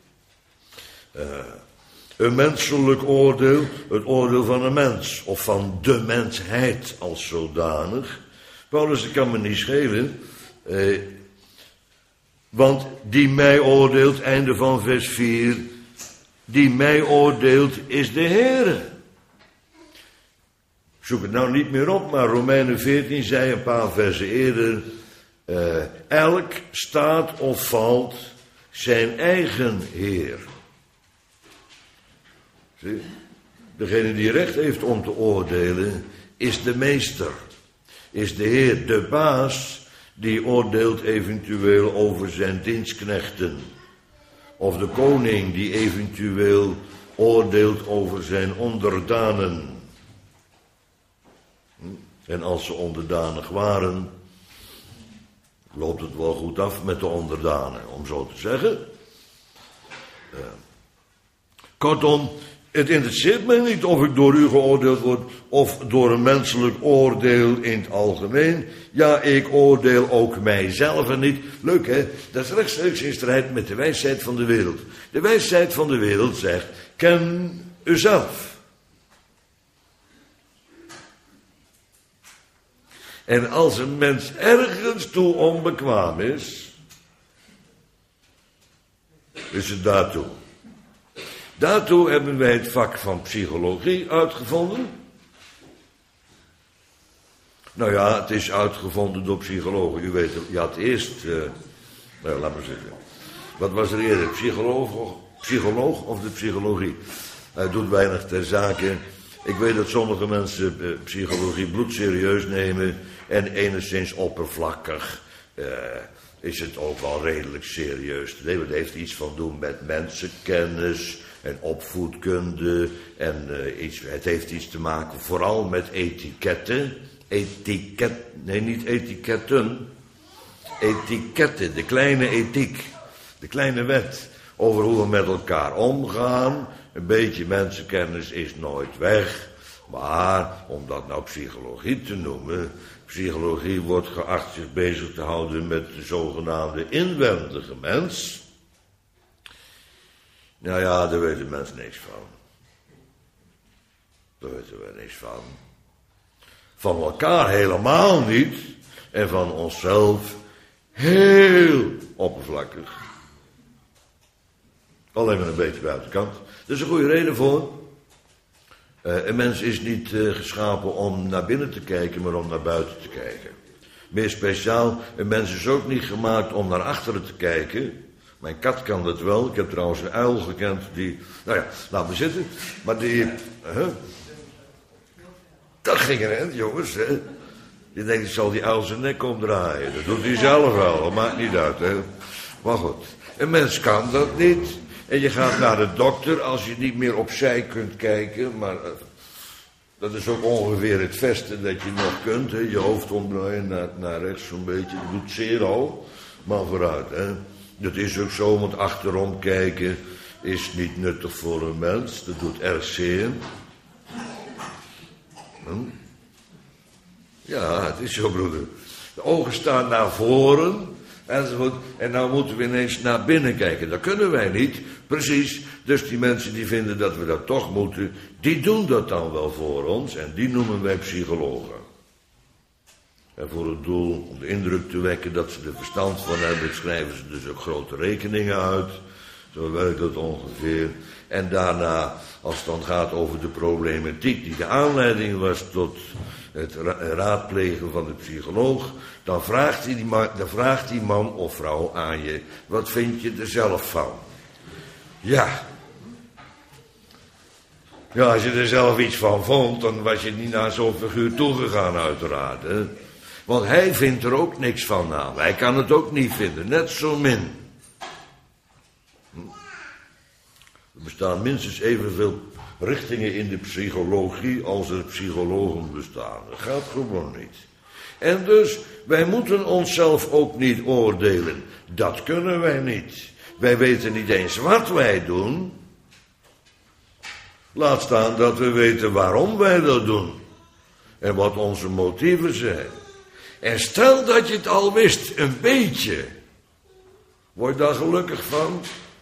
Uh, een menselijk oordeel, het oordeel van een mens, of van de mensheid als zodanig. Paulus, dat kan me niet schelen, uh, want die mij oordeelt, einde van vers vier, die mij oordeelt is de Heere. Ik zoek het nou niet meer op, maar Romeinen veertien zei een paar versen eerder, Uh, elk staat of valt zijn eigen Heer. Zie? Degene die recht heeft om te oordelen is de meester. Is de Heer, de baas, die oordeelt eventueel over zijn dienstknechten. Of de koning die eventueel oordeelt over zijn onderdanen. En als ze onderdanig waren, loopt het wel goed af met de onderdanen, om zo te zeggen. Uh, kortom, het interesseert mij niet of ik door u geoordeeld word of door een menselijk oordeel in het algemeen. Ja, ik oordeel ook mijzelf niet. Leuk, hè? Dat is rechtstreeks in strijd met de wijsheid van de wereld. De wijsheid van de wereld zegt, ken uzelf. En als een mens ergens toe onbekwaam is, is het daartoe. Daartoe hebben wij het vak van psychologie uitgevonden. Nou ja, het is uitgevonden door psychologen. U weet, je had eerst, uh, nou, laat maar zeggen. Wat was er eerder, psycholoog, psycholoog of de psychologie? Hij doet weinig ter zake. Ik weet dat sommige mensen uh, psychologie bloedserieus nemen en enigszins oppervlakkig uh, is het ook wel redelijk serieus. Nee, het heeft iets van doen met mensenkennis en opvoedkunde en uh, iets, het heeft iets te maken vooral met etiketten. Etiket, nee niet etiketten, etiketten, de kleine ethiek. De kleine wet over hoe we met elkaar omgaan. Een beetje mensenkennis is nooit weg. Maar, om dat nou psychologie te noemen, psychologie wordt geacht zich bezig te houden met de zogenaamde inwendige mens. Nou ja, daar weet de mens niks van. Daar weten we niks van. Van elkaar helemaal niet. En van onszelf heel oppervlakkig. Alleen maar een beetje buitenkant. Er is een goede reden voor. Uh, een mens is niet uh, geschapen om naar binnen te kijken, maar om naar buiten te kijken. Meer speciaal, een mens is ook niet gemaakt om naar achteren te kijken. Mijn kat kan dat wel. Ik heb trouwens een uil gekend die... Nou ja, laat me zitten. Maar die... Uh, dat ging erin, jongens. Hè. Je denkt, ik zal die uil zijn nek omdraaien. Dat doet hij zelf wel. Dat maakt niet uit, hè. Maar goed, een mens kan dat niet. En je gaat naar de dokter als je niet meer opzij kunt kijken. Maar uh, dat is ook ongeveer het beste dat je nog kunt. Hè. Je hoofd omdraaien naar, naar rechts zo'n beetje. Dat doet zeer al. Maar vooruit, hè. Dat is ook zo, want achterom kijken is niet nuttig voor een mens. Dat doet erg zeer. Hm? Ja, het is zo, broeder. De ogen staan naar voren. Enzovoort. En nou moeten we ineens naar binnen kijken. Dat kunnen wij niet. Precies. Dus die mensen die vinden dat we dat toch moeten, die doen dat dan wel voor ons. En die noemen wij psychologen. En voor het doel om de indruk te wekken dat ze er verstand van hebben, schrijven ze dus ook grote rekeningen uit. Zo werkt dat ongeveer. En daarna, als het dan gaat over de problematiek die de aanleiding was tot het ra- raadplegen van de psycholoog, dan vraagt, die man, dan vraagt die man of vrouw aan je, wat vind je er zelf van? Ja. Ja, als je er zelf iets van vond, dan was je niet naar zo'n figuur toegegaan uiteraard. Hè? Want hij vindt er ook niks van aan. Hij kan het ook niet vinden, net zo min. Er bestaan minstens evenveel richtingen in de psychologie als er psychologen bestaan. Dat gaat gewoon niet. En dus, wij moeten onszelf ook niet oordelen. Dat kunnen wij niet. Wij weten niet eens wat wij doen. Laat staan dat we weten waarom wij dat doen. En wat onze motieven zijn. En stel dat je het al wist, een beetje. Word je daar gelukkig van?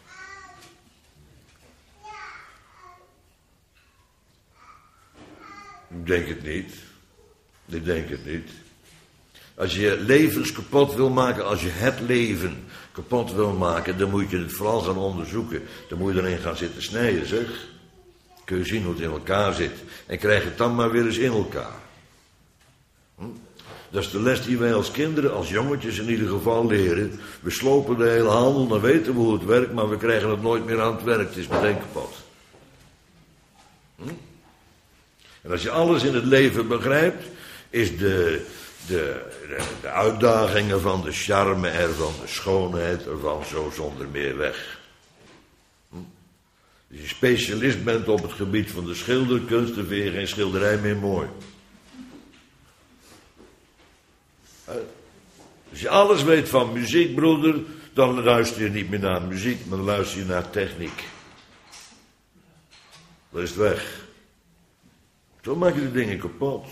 Ik denk het niet. Ik denk het niet. Als je levens kapot wil maken, als je het leven kapot wil maken, dan moet je het vooral gaan onderzoeken. Dan moet je erin gaan zitten snijden, zeg. Kun je zien hoe het in elkaar zit. En krijg het dan maar weer eens in elkaar. Hm? Dat is de les die wij als kinderen, als jongetjes in ieder geval leren. We slopen de hele handel, dan weten we hoe het werkt, maar we krijgen het nooit meer aan het werk. Het is meteen kapot. Hm? En als je alles in het leven begrijpt, is de, de, de, de uitdagingen van de charme ervan, de schoonheid ervan zo zonder meer weg. Hm? Als je specialist bent op het gebied van de schilderkunst, dan vind je geen schilderij meer mooi. Als je alles weet van muziek, broeder, dan luister je niet meer naar muziek, maar dan luister je naar techniek. Dan is het weg. Zo maak je de dingen kapot.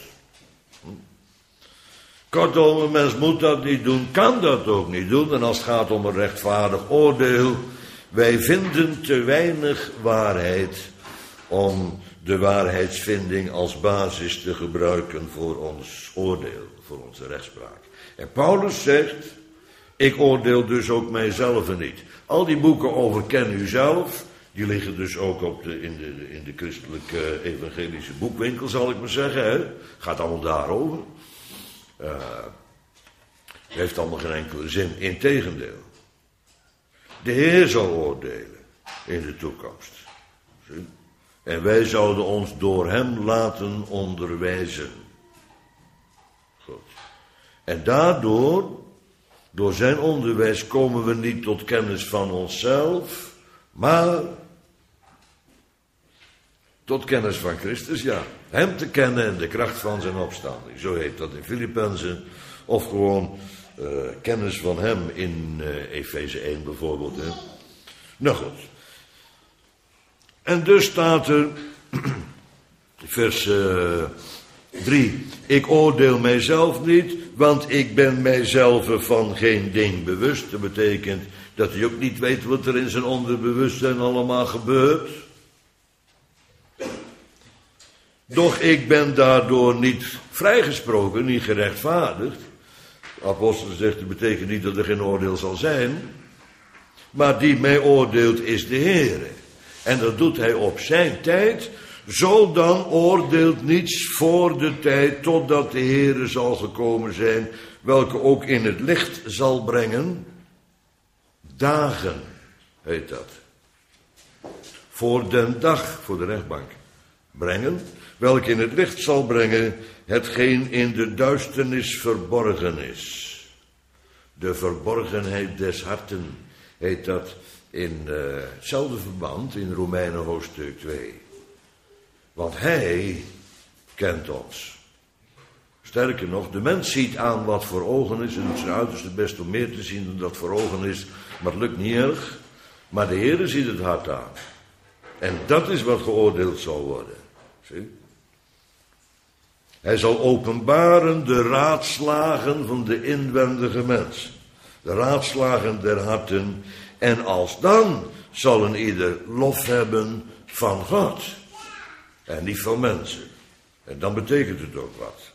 Kortom, een mens moet dat niet doen, kan dat ook niet doen. En als het gaat om een rechtvaardig oordeel, wij vinden te weinig waarheid om de waarheidsvinding als basis te gebruiken voor ons oordeel, voor onze rechtspraak. En Paulus zegt, ik oordeel dus ook mijzelf niet. Al die boeken over ken u zelf, die liggen dus ook op de, in, de, in de christelijke evangelische boekwinkel, zal ik maar zeggen. Hè? Gaat allemaal daarover. Uh, heeft allemaal geen enkele zin. Integendeel. De Heer zal oordelen in de toekomst. Zie? En wij zouden ons door hem laten onderwijzen. Goed. En daardoor, door zijn onderwijs, komen we niet tot kennis van onszelf, maar Tot kennis van Christus, ja. Hem te kennen en de kracht van zijn opstanding. Zo heet dat in Filippenzen. Of gewoon uh, kennis van hem in uh, Efeze één bijvoorbeeld. Hè. Nou goed. En dus staat er, vers uh, drie. Ik oordeel mijzelf niet, want ik ben mijzelf van geen ding bewust. Dat betekent dat hij ook niet weet wat er in zijn onderbewustzijn allemaal gebeurt. Doch ik ben daardoor niet vrijgesproken, niet gerechtvaardigd. De apostel zegt, dat betekent niet dat er geen oordeel zal zijn. Maar die mij oordeelt is de Heere. En dat doet hij op zijn tijd. Zo dan oordeelt niets voor de tijd totdat de Heere zal gekomen zijn. Welke ook in het licht zal brengen. Dagen heet dat. Voor den dag, voor de rechtbank. Brengen. Welke in het licht zal brengen hetgeen in de duisternis verborgen is. De verborgenheid des harten heet dat in uh, hetzelfde verband in Romeinen hoofdstuk twee. Want hij kent ons. Sterker nog, de mens ziet aan wat voor ogen is en het is zijn uiterste best om meer te zien dan dat voor ogen is, maar het lukt niet erg. Maar de Heere ziet het hart aan. En dat is wat geoordeeld zal worden. Zie? Hij zal openbaren de raadslagen van de inwendige mens. De raadslagen der harten. En alsdan zal een ieder lof hebben van God. En niet van mensen. En dan betekent het ook wat.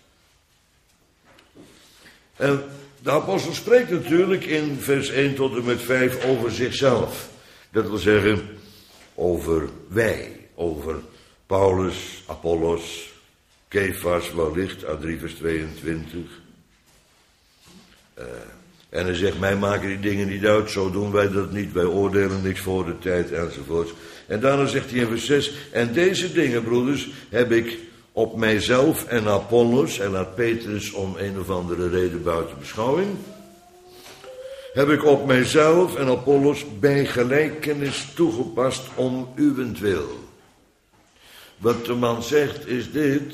En de apostel spreekt natuurlijk in vers één tot en met vijf over zichzelf. Dat wil zeggen over wij. Over Paulus, Apollos, Kefas wellicht, uit drie vers tweeëntwintig. Uh, en hij zegt, mij maken die dingen niet uit, zo doen wij dat niet, wij oordelen niks voor de tijd, enzovoorts. En daarna zegt hij in vers zes, en deze dingen, broeders, heb ik op mijzelf en Apollos, en laat Petrus om een of andere reden buiten beschouwing, heb ik op mijzelf en Apollos bij gelijkenis toegepast om uwentwil. Wat de man zegt is dit.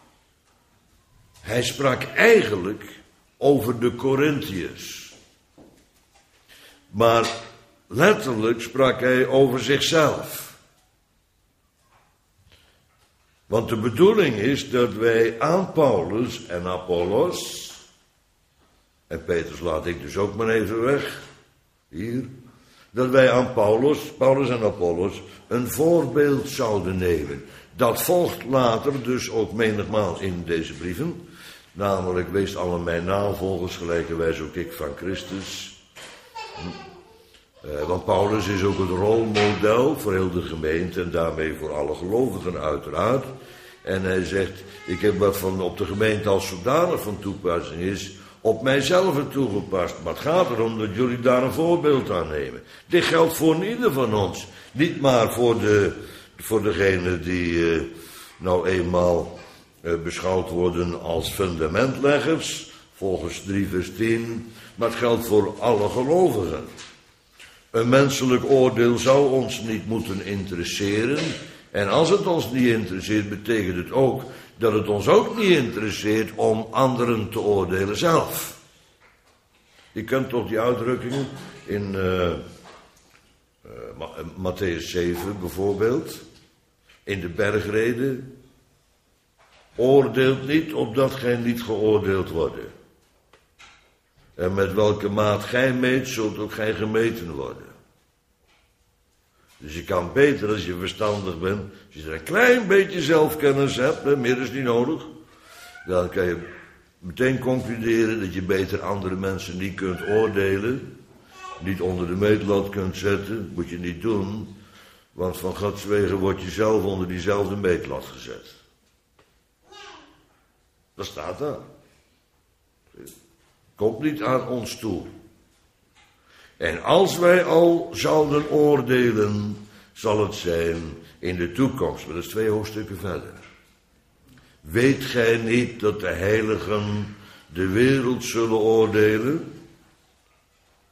Hij sprak eigenlijk over de Korintiërs. Maar letterlijk sprak hij over zichzelf. Want de bedoeling is dat wij aan Paulus en Apollos, en Petrus laat ik dus ook maar even weg, hier, dat wij aan Paulus, Paulus en Apollos, een voorbeeld zouden nemen. Dat volgt later dus ook menigmaal in deze brieven. Namelijk, wees allen mijn navolgers, gelijkerwijs ook ik van Christus. Uh, want Paulus is ook het rolmodel voor heel de gemeente en daarmee voor alle gelovigen uiteraard. En hij zegt, ik heb wat van op de gemeente als zodanig van toepassing is, op mijzelf toegepast. Maar het gaat erom dat jullie daar een voorbeeld aan nemen. Dit geldt voor ieder van ons. Niet maar voor de, voor degenen die uh, nou eenmaal uh, beschouwd worden als fundamentleggers, volgens drie vers tien, maar het geldt voor alle gelovigen. Een menselijk oordeel zou ons niet moeten interesseren. En als het ons niet interesseert, betekent het ook dat het ons ook niet interesseert om anderen te oordelen zelf. Je kent toch die uitdrukkingen in uh, uh, Matthäus zeven bijvoorbeeld, in de bergreden. Oordeelt niet, opdat gij niet geoordeeld worden. En met welke maat gij meet, zult ook gij gemeten worden. Dus je kan beter als je verstandig bent, als je er een klein beetje zelfkennis hebt, meer is niet nodig, dan kan je meteen concluderen dat je beter andere mensen niet kunt oordelen, niet onder de meetlat kunt zetten, dat moet je niet doen, want van Gods wegen word je zelf onder diezelfde meetlat gezet. Dat staat daar. Komt niet aan ons toe. En als wij al zouden oordelen, zal het zijn in de toekomst. Maar dat is twee hoofdstukken verder. Weet gij niet dat de heiligen de wereld zullen oordelen?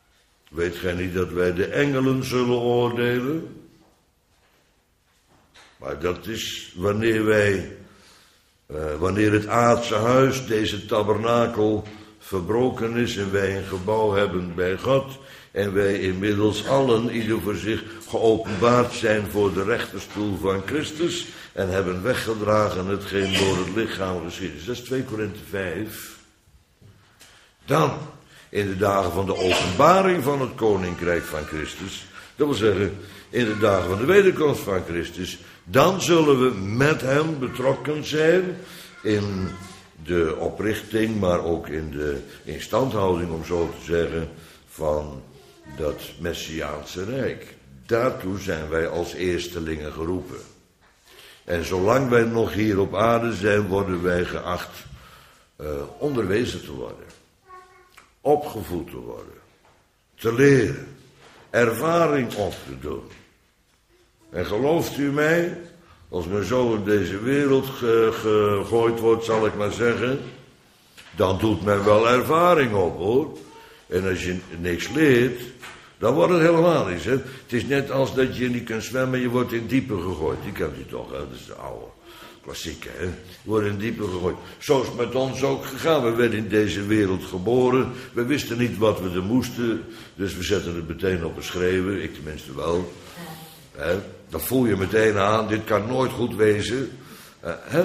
Weet gij niet dat wij de engelen zullen oordelen? Maar dat is wanneer wij, uh, wanneer het aardse huis, deze tabernakel, verbroken is en wij een gebouw hebben bij God en wij inmiddels allen, ieder voor zich, geopenbaard zijn voor de rechterstoel van Christus en hebben weggedragen hetgeen door het lichaam geschied is. Dat is twee Korinthe vijf. Dan, in de dagen van de openbaring van het koninkrijk van Christus, dat wil zeggen, in de dagen van de wederkomst van Christus, dan zullen we met hem betrokken zijn in de oprichting, maar ook in de instandhouding, om zo te zeggen, van dat Messiaanse Rijk. Daartoe zijn wij als eerstelingen geroepen. En zolang wij nog hier op aarde zijn, worden wij geacht uh, onderwezen te worden. Opgevoed te worden. Te leren. Ervaring op te doen. En gelooft u mij, als men zo in deze wereld ge, gegooid wordt, zal ik maar zeggen, dan doet men wel ervaring op, hoor. En als je niks leert, dan wordt het helemaal niks, hè. Het is net als dat je niet kunt zwemmen, je wordt in diepe gegooid. Die kent u toch, hè? Dat is de oude klassieke, hè. Je wordt in diepe gegooid. Zo is het met ons ook gegaan. We werden in deze wereld geboren. We wisten niet wat we er moesten, dus we zetten het meteen op een schreeuwen. Ik tenminste wel. Hè? Dan voel je meteen aan, dit kan nooit goed wezen. Uh, hè?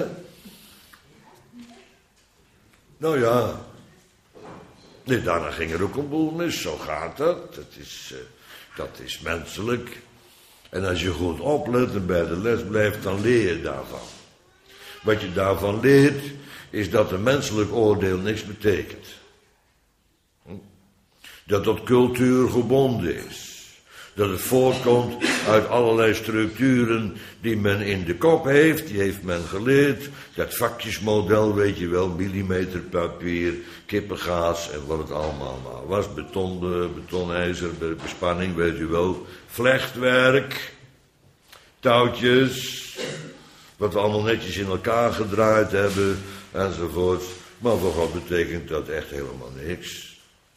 Nou ja. Nee, daarna ging er ook een boel mis, zo gaat dat. Dat is, uh, dat is menselijk. En als je goed oplet en bij de les blijft, dan leer je daarvan. Wat je daarvan leert, is dat een menselijk oordeel niks betekent. Hm? Dat het cultuur gebonden is. Dat het voortkomt uit allerlei structuren die men in de kop heeft. Die heeft men geleerd. Dat vakjesmodel, weet je wel, millimeterpapier, kippengaas en wat het allemaal maar was. Beton, betonijzer, bespanning, weet u wel. Vlechtwerk, touwtjes, wat we allemaal netjes in elkaar gedraaid hebben, enzovoort. Maar voor God betekent dat echt helemaal niks.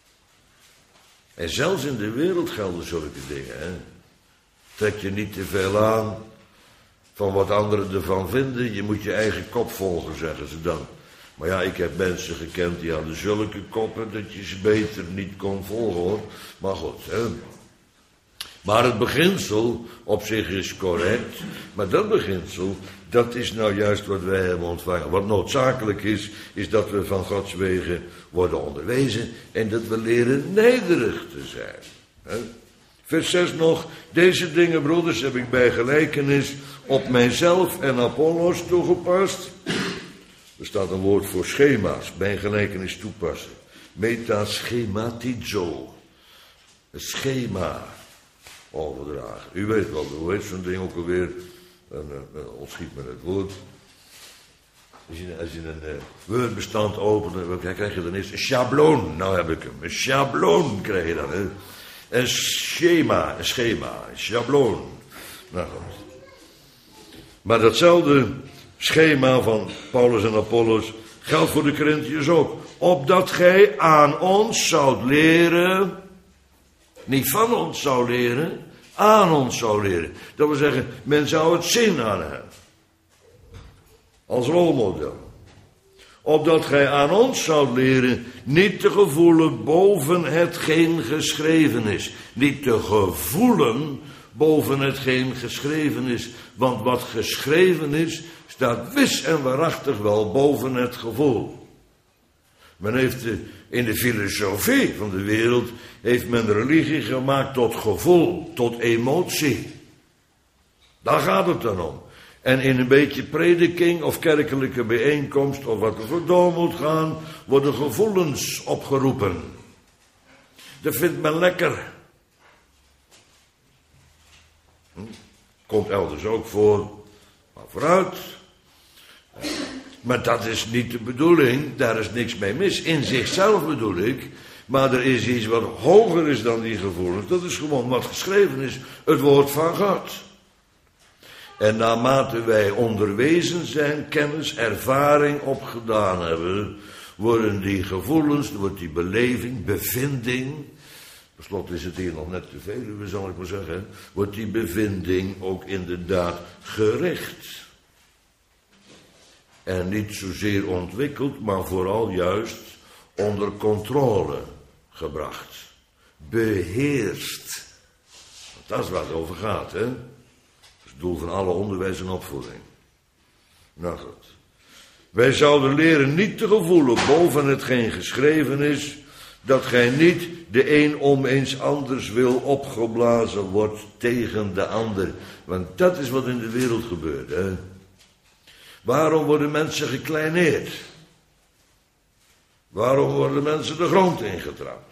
En zelfs in de wereld gelden zulke dingen, hè. Trek je niet te veel aan van wat anderen ervan vinden. Je moet je eigen kop volgen, zeggen ze dan. Maar ja, ik heb mensen gekend die hadden zulke koppen dat je ze beter niet kon volgen, hoor. Maar goed, hè. Maar het beginsel op zich is correct. Maar dat beginsel, dat is nou juist wat wij hebben ontvangen. Wat noodzakelijk is, is dat we van Gods wegen worden onderwezen en dat we leren nederig te zijn. He? Vers zes nog, deze dingen, broeders, heb ik bij gelijkenis op mijzelf en Apollos toegepast. Er staat een woord voor schema's, bij gelijkenis toepassen. Metaschematizo. Het schema overdragen. U weet wel, hoe heet zo'n ding ook alweer? Dan uh, uh, ontschiet me het woord. Als je, als je een uh, Word-bestand opent, dan krijg je dan eerst een schabloon. Nou heb ik hem. Een schabloon krijg je dan. Hè? Een schema, een schema, een schabloon. Nou goed. Maar datzelfde schema van Paulus en Apollos geldt voor de Corinthiërs ook. Opdat gij aan ons zoudt leren, niet van ons zou leren, aan ons zou leren. Dat wil zeggen, men zou het zien aan hem. Als rolmodel. Opdat gij aan ons zoudt leren niet te gevoelen boven hetgeen geschreven is. Niet te gevoelen boven hetgeen geschreven is. Want wat geschreven is, staat wis en waarachtig wel boven het gevoel. Men heeft in de filosofie van de wereld, heeft men religie gemaakt tot gevoel, tot emotie. Daar gaat het dan om. En in een beetje prediking of kerkelijke bijeenkomst of wat er voor door moet gaan, worden gevoelens opgeroepen. Dat vindt men lekker. Hm? Komt elders ook voor, maar vooruit. Maar dat is niet de bedoeling, daar is niks mee mis. In zichzelf bedoel ik, maar er is iets wat hoger is dan die gevoelens. Dat is gewoon wat geschreven is, het woord van God. En naarmate wij onderwezen zijn, kennis, ervaring opgedaan hebben, worden die gevoelens, wordt die beleving, bevinding, Per slot is het hier nog net te veel, zal ik maar zeggen. Wordt die bevinding ook inderdaad gericht. En niet zozeer ontwikkeld, maar vooral juist onder controle gebracht. Beheerst. Dat is waar het over gaat, hè. Dat is het doel van alle onderwijs en opvoeding. Nou goed. Wij zouden leren niet te gevoelen boven hetgeen geschreven is, dat gij niet de een om eens anders wil opgeblazen wordt tegen de ander. Want dat is wat in de wereld gebeurt, hè. Waarom worden mensen gekleineerd? Waarom worden mensen de grond ingetrapt?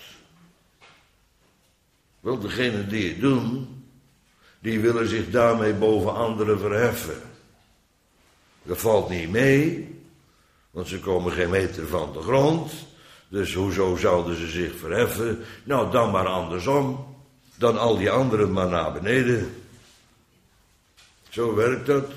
Wel, degenen die het doen, die willen zich daarmee boven anderen verheffen. Dat valt niet mee, want ze komen geen meter van de grond. Dus hoezo zouden ze zich verheffen? Nou, dan maar andersom. Dan al die anderen maar naar beneden. Zo werkt dat.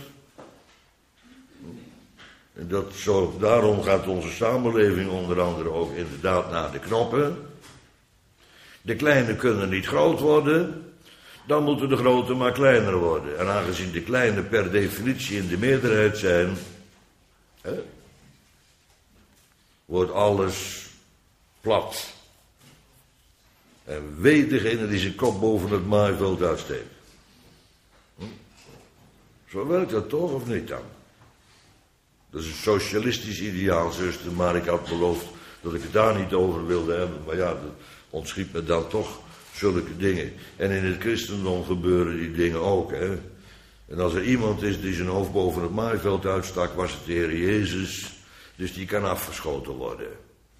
En dat zo, daarom gaat onze samenleving onder andere ook inderdaad naar de knoppen. De kleine kunnen niet groot worden, dan moeten de grote maar kleiner worden. En aangezien de kleine per definitie in de meerderheid zijn, hè, wordt alles plat. En weet degene die zijn kop boven het maaiveld uitsteekt. Hm? Zo werkt dat toch, of niet dan? Dat is een socialistisch ideaal, zuster, maar ik had beloofd dat ik het daar niet over wilde hebben. Maar ja, dat ontschiet me dan toch zulke dingen. En in het christendom gebeuren die dingen ook, hè. En als er iemand is die zijn hoofd boven het maaiveld uitstak, was het de Heer Jezus. Dus die kan afgeschoten worden.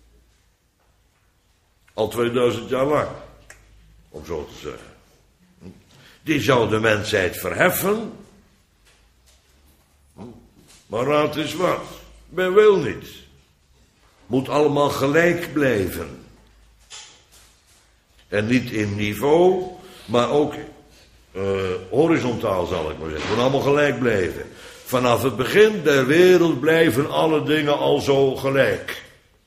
Al tweeduizend jaar lang, om zo te zeggen. Die zou de mensheid verheffen. Maar raad eens wat, men wil niet. Moet allemaal gelijk blijven. En niet in niveau, maar ook uh, horizontaal zal ik maar zeggen. Moet allemaal gelijk blijven. Vanaf het begin der wereld blijven alle dingen al zo gelijk.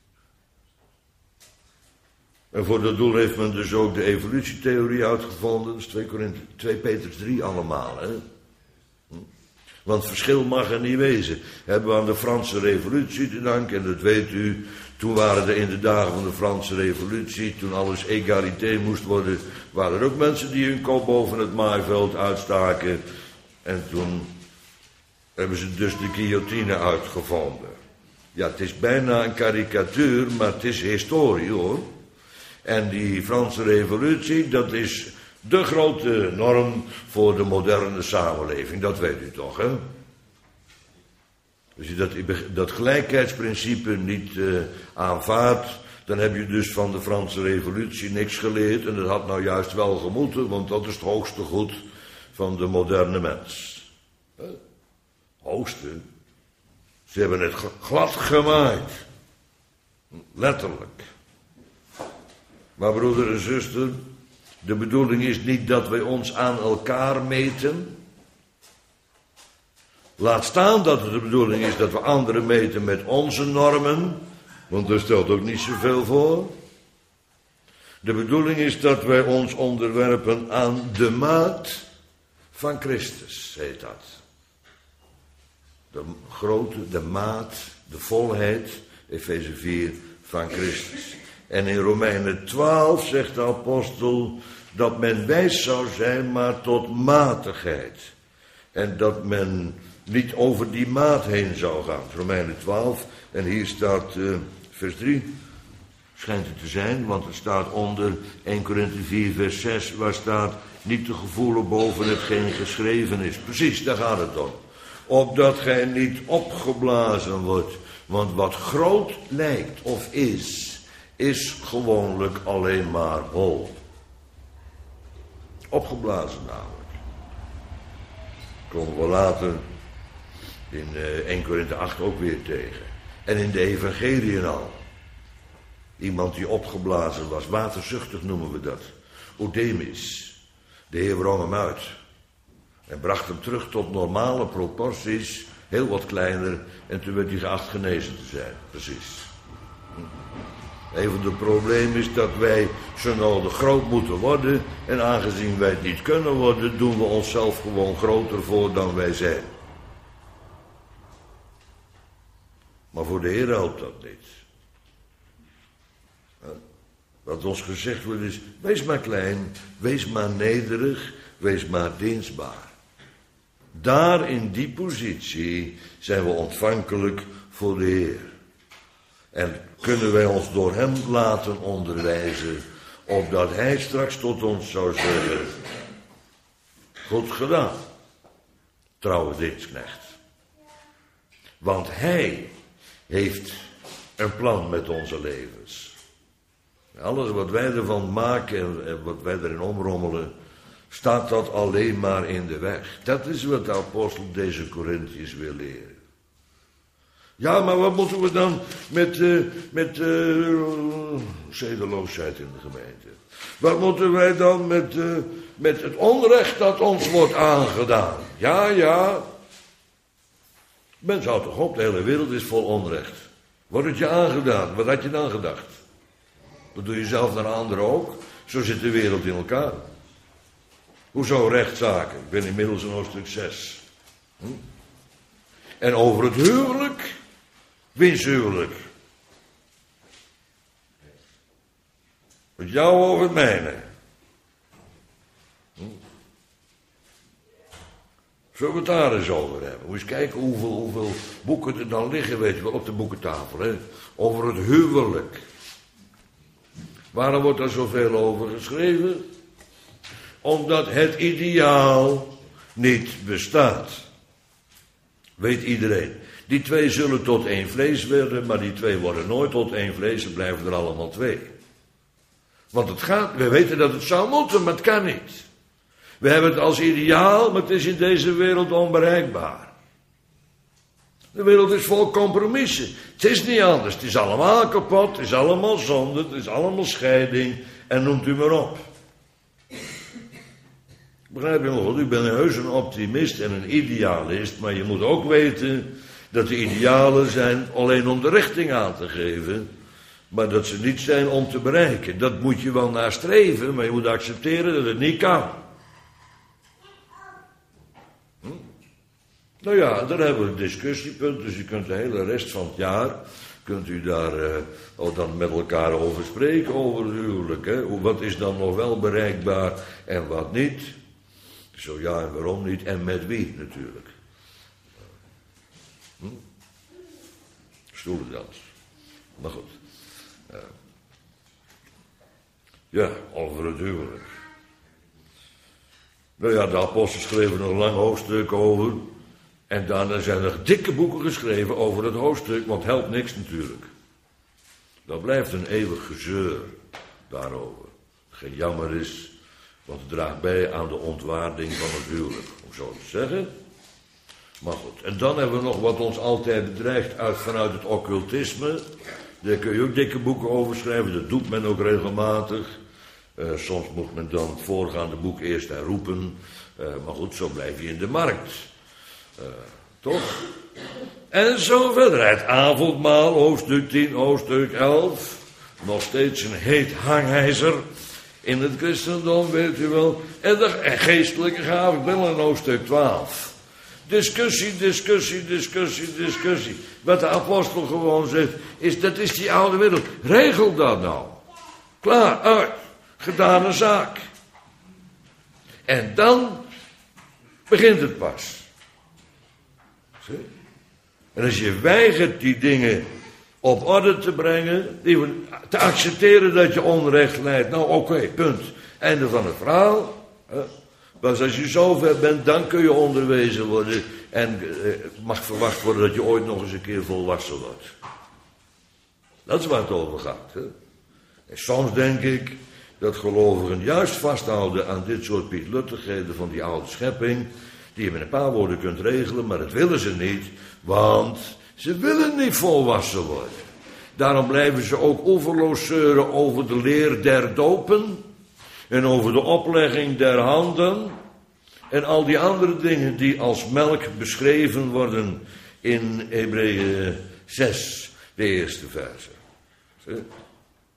En voor dat doel heeft men dus ook de evolutietheorie uitgevonden. Dat is twee Petrus drie allemaal, hè. Want verschil mag er niet wezen. Hebben we aan de Franse revolutie te danken, en dat weet u. Toen waren er in de dagen van de Franse revolutie, toen alles egalité moest worden, waren er ook mensen die hun kop boven het maaiveld uitstaken. En toen hebben ze dus de guillotine uitgevonden. Ja, het is bijna een karikatuur, maar het is historie, hoor. En die Franse revolutie, dat is de grote norm voor de moderne samenleving, dat weet u toch, hè? Als je dat, dat gelijkheidsprincipe niet uh, aanvaardt, dan heb je dus van de Franse revolutie niks geleerd. En dat had nou juist wel gemoeten, want dat is het hoogste goed van de moderne mens. Huh? Hoogste? Ze hebben het glad gemaaid. Letterlijk. Maar broeder en zuster, de bedoeling is niet dat wij ons aan elkaar meten. Laat staan dat het de bedoeling is dat we anderen meten met onze normen. Want daar stelt ook niet zoveel voor. De bedoeling is dat wij ons onderwerpen aan de maat van Christus, heet dat. De grootte, de maat, de volheid, Efeze vier, van Christus. En in Romeinen twaalf zegt de apostel dat men wijs zou zijn, maar tot matigheid. En dat men niet over die maat heen zou gaan. Romeinen twaalf, en hier staat uh, vers drie, schijnt het te zijn, want het staat onder één Korinthe vier vers zes, waar staat niet te gevoelen boven hetgeen geschreven is. Precies, daar gaat het om. Opdat gij niet opgeblazen wordt, want wat groot lijkt of is, is gewoonlijk alleen maar hol. Opgeblazen namelijk. Komen we later in uh, één Korinthe acht ook weer tegen. En in de evangeliën al. Iemand die opgeblazen was, waterzuchtig noemen we dat. Odemis. De Heer wrong hem uit. En bracht hem terug tot normale proporties, heel wat kleiner. En toen werd hij geacht genezen te zijn. Precies. Een van de problemen is dat wij zo nodig groot moeten worden. En aangezien wij het niet kunnen worden, doen we onszelf gewoon groter voor dan wij zijn. Maar voor de Heer helpt dat niet. Wat ons gezegd wordt is, wees maar klein, wees maar nederig, wees maar dienstbaar. Daar in die positie zijn we ontvankelijk voor de Heer. En kunnen wij ons door hem laten onderwijzen, opdat hij straks tot ons zou zeggen, goed gedaan, trouwe dienstknecht. Want hij heeft een plan met onze levens. Alles wat wij ervan maken en wat wij erin omrommelen, staat dat alleen maar in de weg. Dat is wat de apostel deze Korintiërs wil leren. Ja, maar wat moeten we dan met, uh, met uh, zedeloosheid in de gemeente? Wat moeten wij dan met, uh, met het onrecht dat ons wordt aangedaan? Ja, ja. Mens houdt toch op, de hele wereld is vol onrecht. Wordt het je aangedaan? Wat had je dan gedacht? Dat doe je zelf naar anderen ook. Zo zit de wereld in elkaar. Hoezo rechtszaken? Ik ben inmiddels in hoofdstuk zes. Hm? En over het huwelijk, wiens huwelijk? Het jou over het mijne. Hm? Zullen we het daar eens over hebben? Moet eens kijken hoeveel, hoeveel boeken er dan liggen, weet je wel, op de boekentafel. Hè? Over het huwelijk. Waarom wordt er zoveel over geschreven? Omdat het ideaal niet bestaat. Weet iedereen. Die twee zullen tot één vlees worden, maar die twee worden nooit tot één vlees en blijven er allemaal twee. Want het gaat, we weten dat het zou moeten, maar het kan niet. We hebben het als ideaal, maar het is in deze wereld onbereikbaar. De wereld is vol compromissen. Het is niet anders. Het is allemaal kapot, het is allemaal zonde, het is allemaal scheiding en noemt u maar op. Begrijp je nog? U bent heus een optimist en een idealist, maar je moet ook weten dat de idealen zijn alleen om de richting aan te geven, maar dat ze niet zijn om te bereiken. Dat moet je wel nastreven, maar je moet accepteren dat het niet kan. Hm? Nou ja, daar hebben we een discussiepunt, dus u kunt de hele rest van het jaar, kunt u daar uh, ook dan met elkaar over spreken, over het huwelijk. Hè? Wat is dan nog wel bereikbaar en wat niet? Zo ja en waarom niet en met wie natuurlijk. Hm? Stoelendans. Maar goed. Uh, ja, over het huwelijk. Nou ja, de apostelen schreven er een lang hoofdstuk over. En daarna zijn er dikke boeken geschreven over het hoofdstuk, want het helpt niks natuurlijk. Dat blijft een eeuwig gezeur daarover. Geen jammer is, want het draagt bij aan de ontwaarding van het huwelijk, om zo te zeggen. Maar goed, en dan hebben we nog wat ons altijd bedreigt uit, vanuit het occultisme. Daar kun je ook dikke boeken over schrijven, dat doet men ook regelmatig. Uh, soms moet men dan het voorgaande boek eerst herroepen. Uh, maar goed, zo blijf je in de markt. Uh, toch? En zo verder. Het avondmaal, hoofdstuk tien, hoofdstuk elf. Nog steeds een heet hangijzer in het christendom, weet u wel. En de geestelijke gaven, ik ben al in hoofdstuk twaalf. Discussie, discussie, discussie, discussie. Wat de apostel gewoon zegt, is dat is die oude wereld. Regel dat nou. Klaar, uit. Gedane zaak. En dan begint het pas. Zie? En als je weigert die dingen op orde te brengen, die, te accepteren dat je onrecht lijdt, nou oké, okay, punt. Einde van het verhaal. Hè? Maar als je zover bent, dan kun je onderwezen worden en eh, mag verwacht worden dat je ooit nog eens een keer volwassen wordt. Dat is waar het over gaat. Hè? En soms denk ik dat gelovigen juist vasthouden aan dit soort pietluttigheden van die oude schepping, die je met een paar woorden kunt regelen, maar dat willen ze niet, want ze willen niet volwassen worden. Daarom blijven ze ook oeverloos zeuren over de leer der dopen en over de oplegging der handen en al die andere dingen die als melk beschreven worden in Hebreeën zes, de eerste verse. Zie?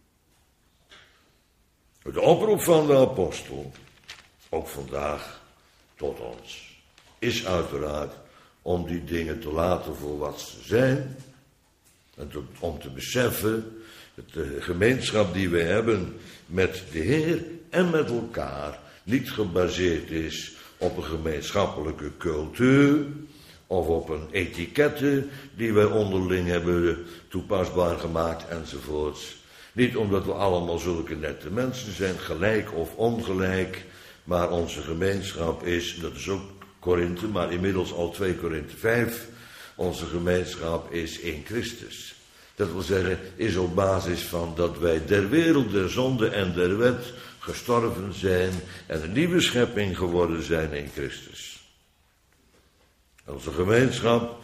De oproep van de apostel, ook vandaag tot ons, is uiteraard om die dingen te laten voor wat ze zijn. En te, om te beseffen dat de gemeenschap die we hebben met de Heer en met elkaar niet gebaseerd is op een gemeenschappelijke cultuur of op een etikette die wij onderling hebben toepasbaar gemaakt enzovoorts. Niet omdat we allemaal zulke nette mensen zijn, gelijk of ongelijk, maar onze gemeenschap is, dat is ook Korinthe, maar inmiddels al twee Korinthe vijf, onze gemeenschap is in Christus. Dat wil zeggen, is op basis van dat wij der wereld, der zonde en der wet gestorven zijn en een nieuwe schepping geworden zijn in Christus. Onze gemeenschap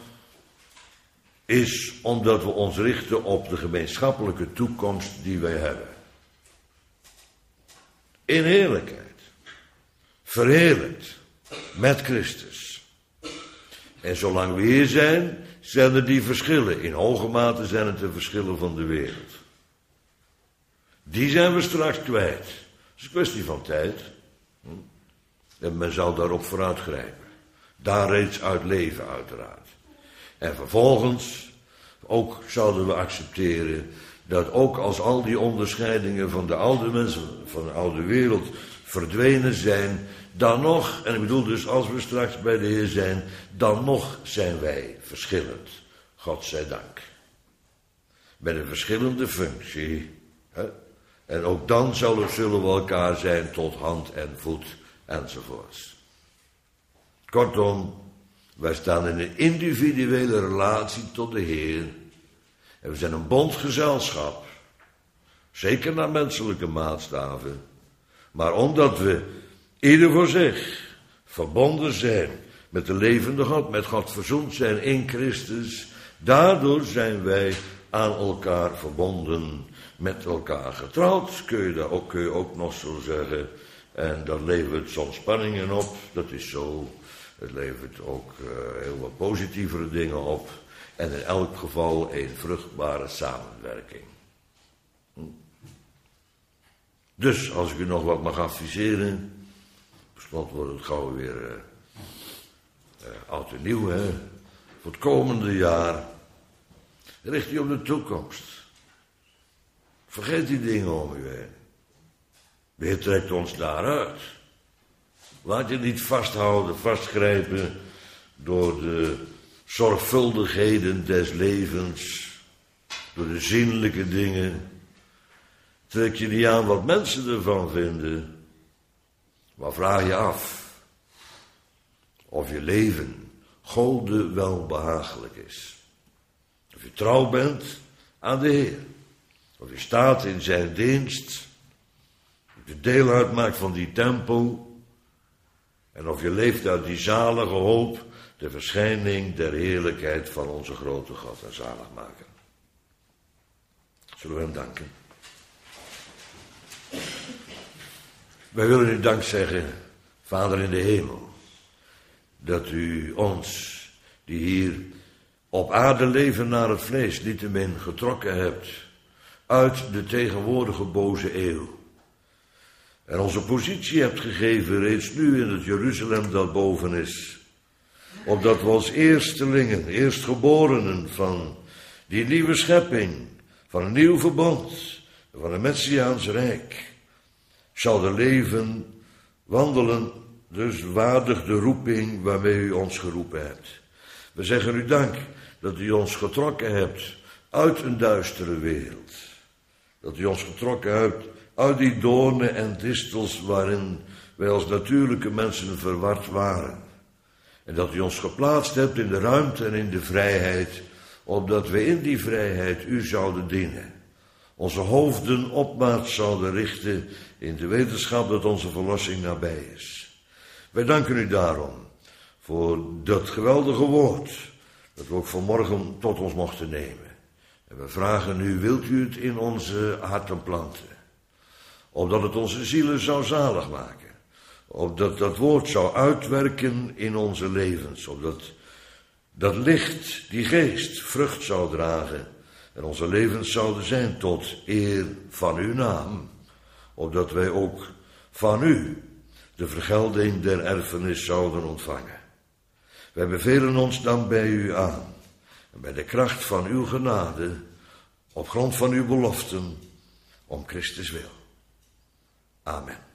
is omdat we ons richten op de gemeenschappelijke toekomst die wij hebben. In heerlijkheid. Verheerlijkt. Met Christus. En zolang we hier zijn, zijn er die verschillen. In hoge mate zijn het de verschillen van de wereld. Die zijn we straks kwijt. Het is een kwestie van tijd. En men zal daarop vooruitgrijpen. Daar reeds uit leven uiteraard. En vervolgens ook zouden we accepteren dat ook als al die onderscheidingen van de oude mensen, van de oude wereld verdwenen zijn, dan nog, en ik bedoel dus als we straks bij de Heer zijn, dan nog zijn wij verschillend. God zij dank. Met een verschillende functie. Hè? En ook dan zullen, zullen we elkaar zijn tot hand en voet enzovoorts. Kortom, wij staan in een individuele relatie tot de Heer. En we zijn een bondgezelschap. Zeker naar menselijke maatstaven. Maar omdat we ieder voor zich verbonden zijn met de levende God, met God verzoend zijn in Christus, daardoor zijn wij aan elkaar verbonden, met elkaar getrouwd, kun je, dat ook, kun je ook nog zo zeggen. En dat levert soms spanningen op, dat is zo. Het levert ook uh, heel wat positievere dingen op. En in elk geval een vruchtbare samenwerking. Hm. Dus, als ik u nog wat mag adviseren. Per slot wordt het gauw weer uh, uh, oud en nieuw, hè. Voor het komende jaar. Richt u op de toekomst. Vergeet die dingen om u heen. De Heer trekt ons daaruit. Laat je niet vasthouden, vastgrijpen door de zorgvuldigheden des levens, door de zinnelijke dingen. Trek je niet aan wat mensen ervan vinden, maar vraag je af of je leven Gode wel behagelijk is. Of je trouw bent aan de Heer, of je staat in zijn dienst, of je deel uitmaakt van die tempel. En of je leeft uit die zalige hoop, de verschijning der heerlijkheid van onze grote God en zaligmaker. Zullen we hem danken. Wij willen u dank zeggen, Vader in de hemel, dat u ons, die hier op aarde leven naar het vlees, niettemin getrokken hebt uit de tegenwoordige boze eeuw. En onze positie hebt gegeven reeds nu in het Jeruzalem dat boven is. Opdat we als eerstelingen, eerstgeborenen van die nieuwe schepping, van een nieuw verbond, van een Messiaans Rijk, zouden leven, wandelen, dus waardig de roeping waarmee u ons geroepen hebt. We zeggen u dank dat u ons getrokken hebt uit een duistere wereld. Dat u ons getrokken hebt uit die doornen en distels waarin wij als natuurlijke mensen verward waren. En dat u ons geplaatst hebt in de ruimte en in de vrijheid, opdat we in die vrijheid u zouden dienen. Onze hoofden opwaarts zouden richten in de wetenschap dat onze verlossing nabij is. Wij danken u daarom voor dat geweldige woord, dat we ook vanmorgen tot ons mochten nemen. En we vragen u, wilt u het in onze harten planten? Opdat het onze zielen zou zalig maken. Opdat dat woord zou uitwerken in onze levens. Opdat dat licht, die geest, vrucht zou dragen. En onze levens zouden zijn tot eer van uw naam. opdat wij ook van u de vergelding der erfenis zouden ontvangen. Wij bevelen ons dan bij u aan, en bij de kracht van uw genade, op grond van uw beloften, om Christus wil. Amen.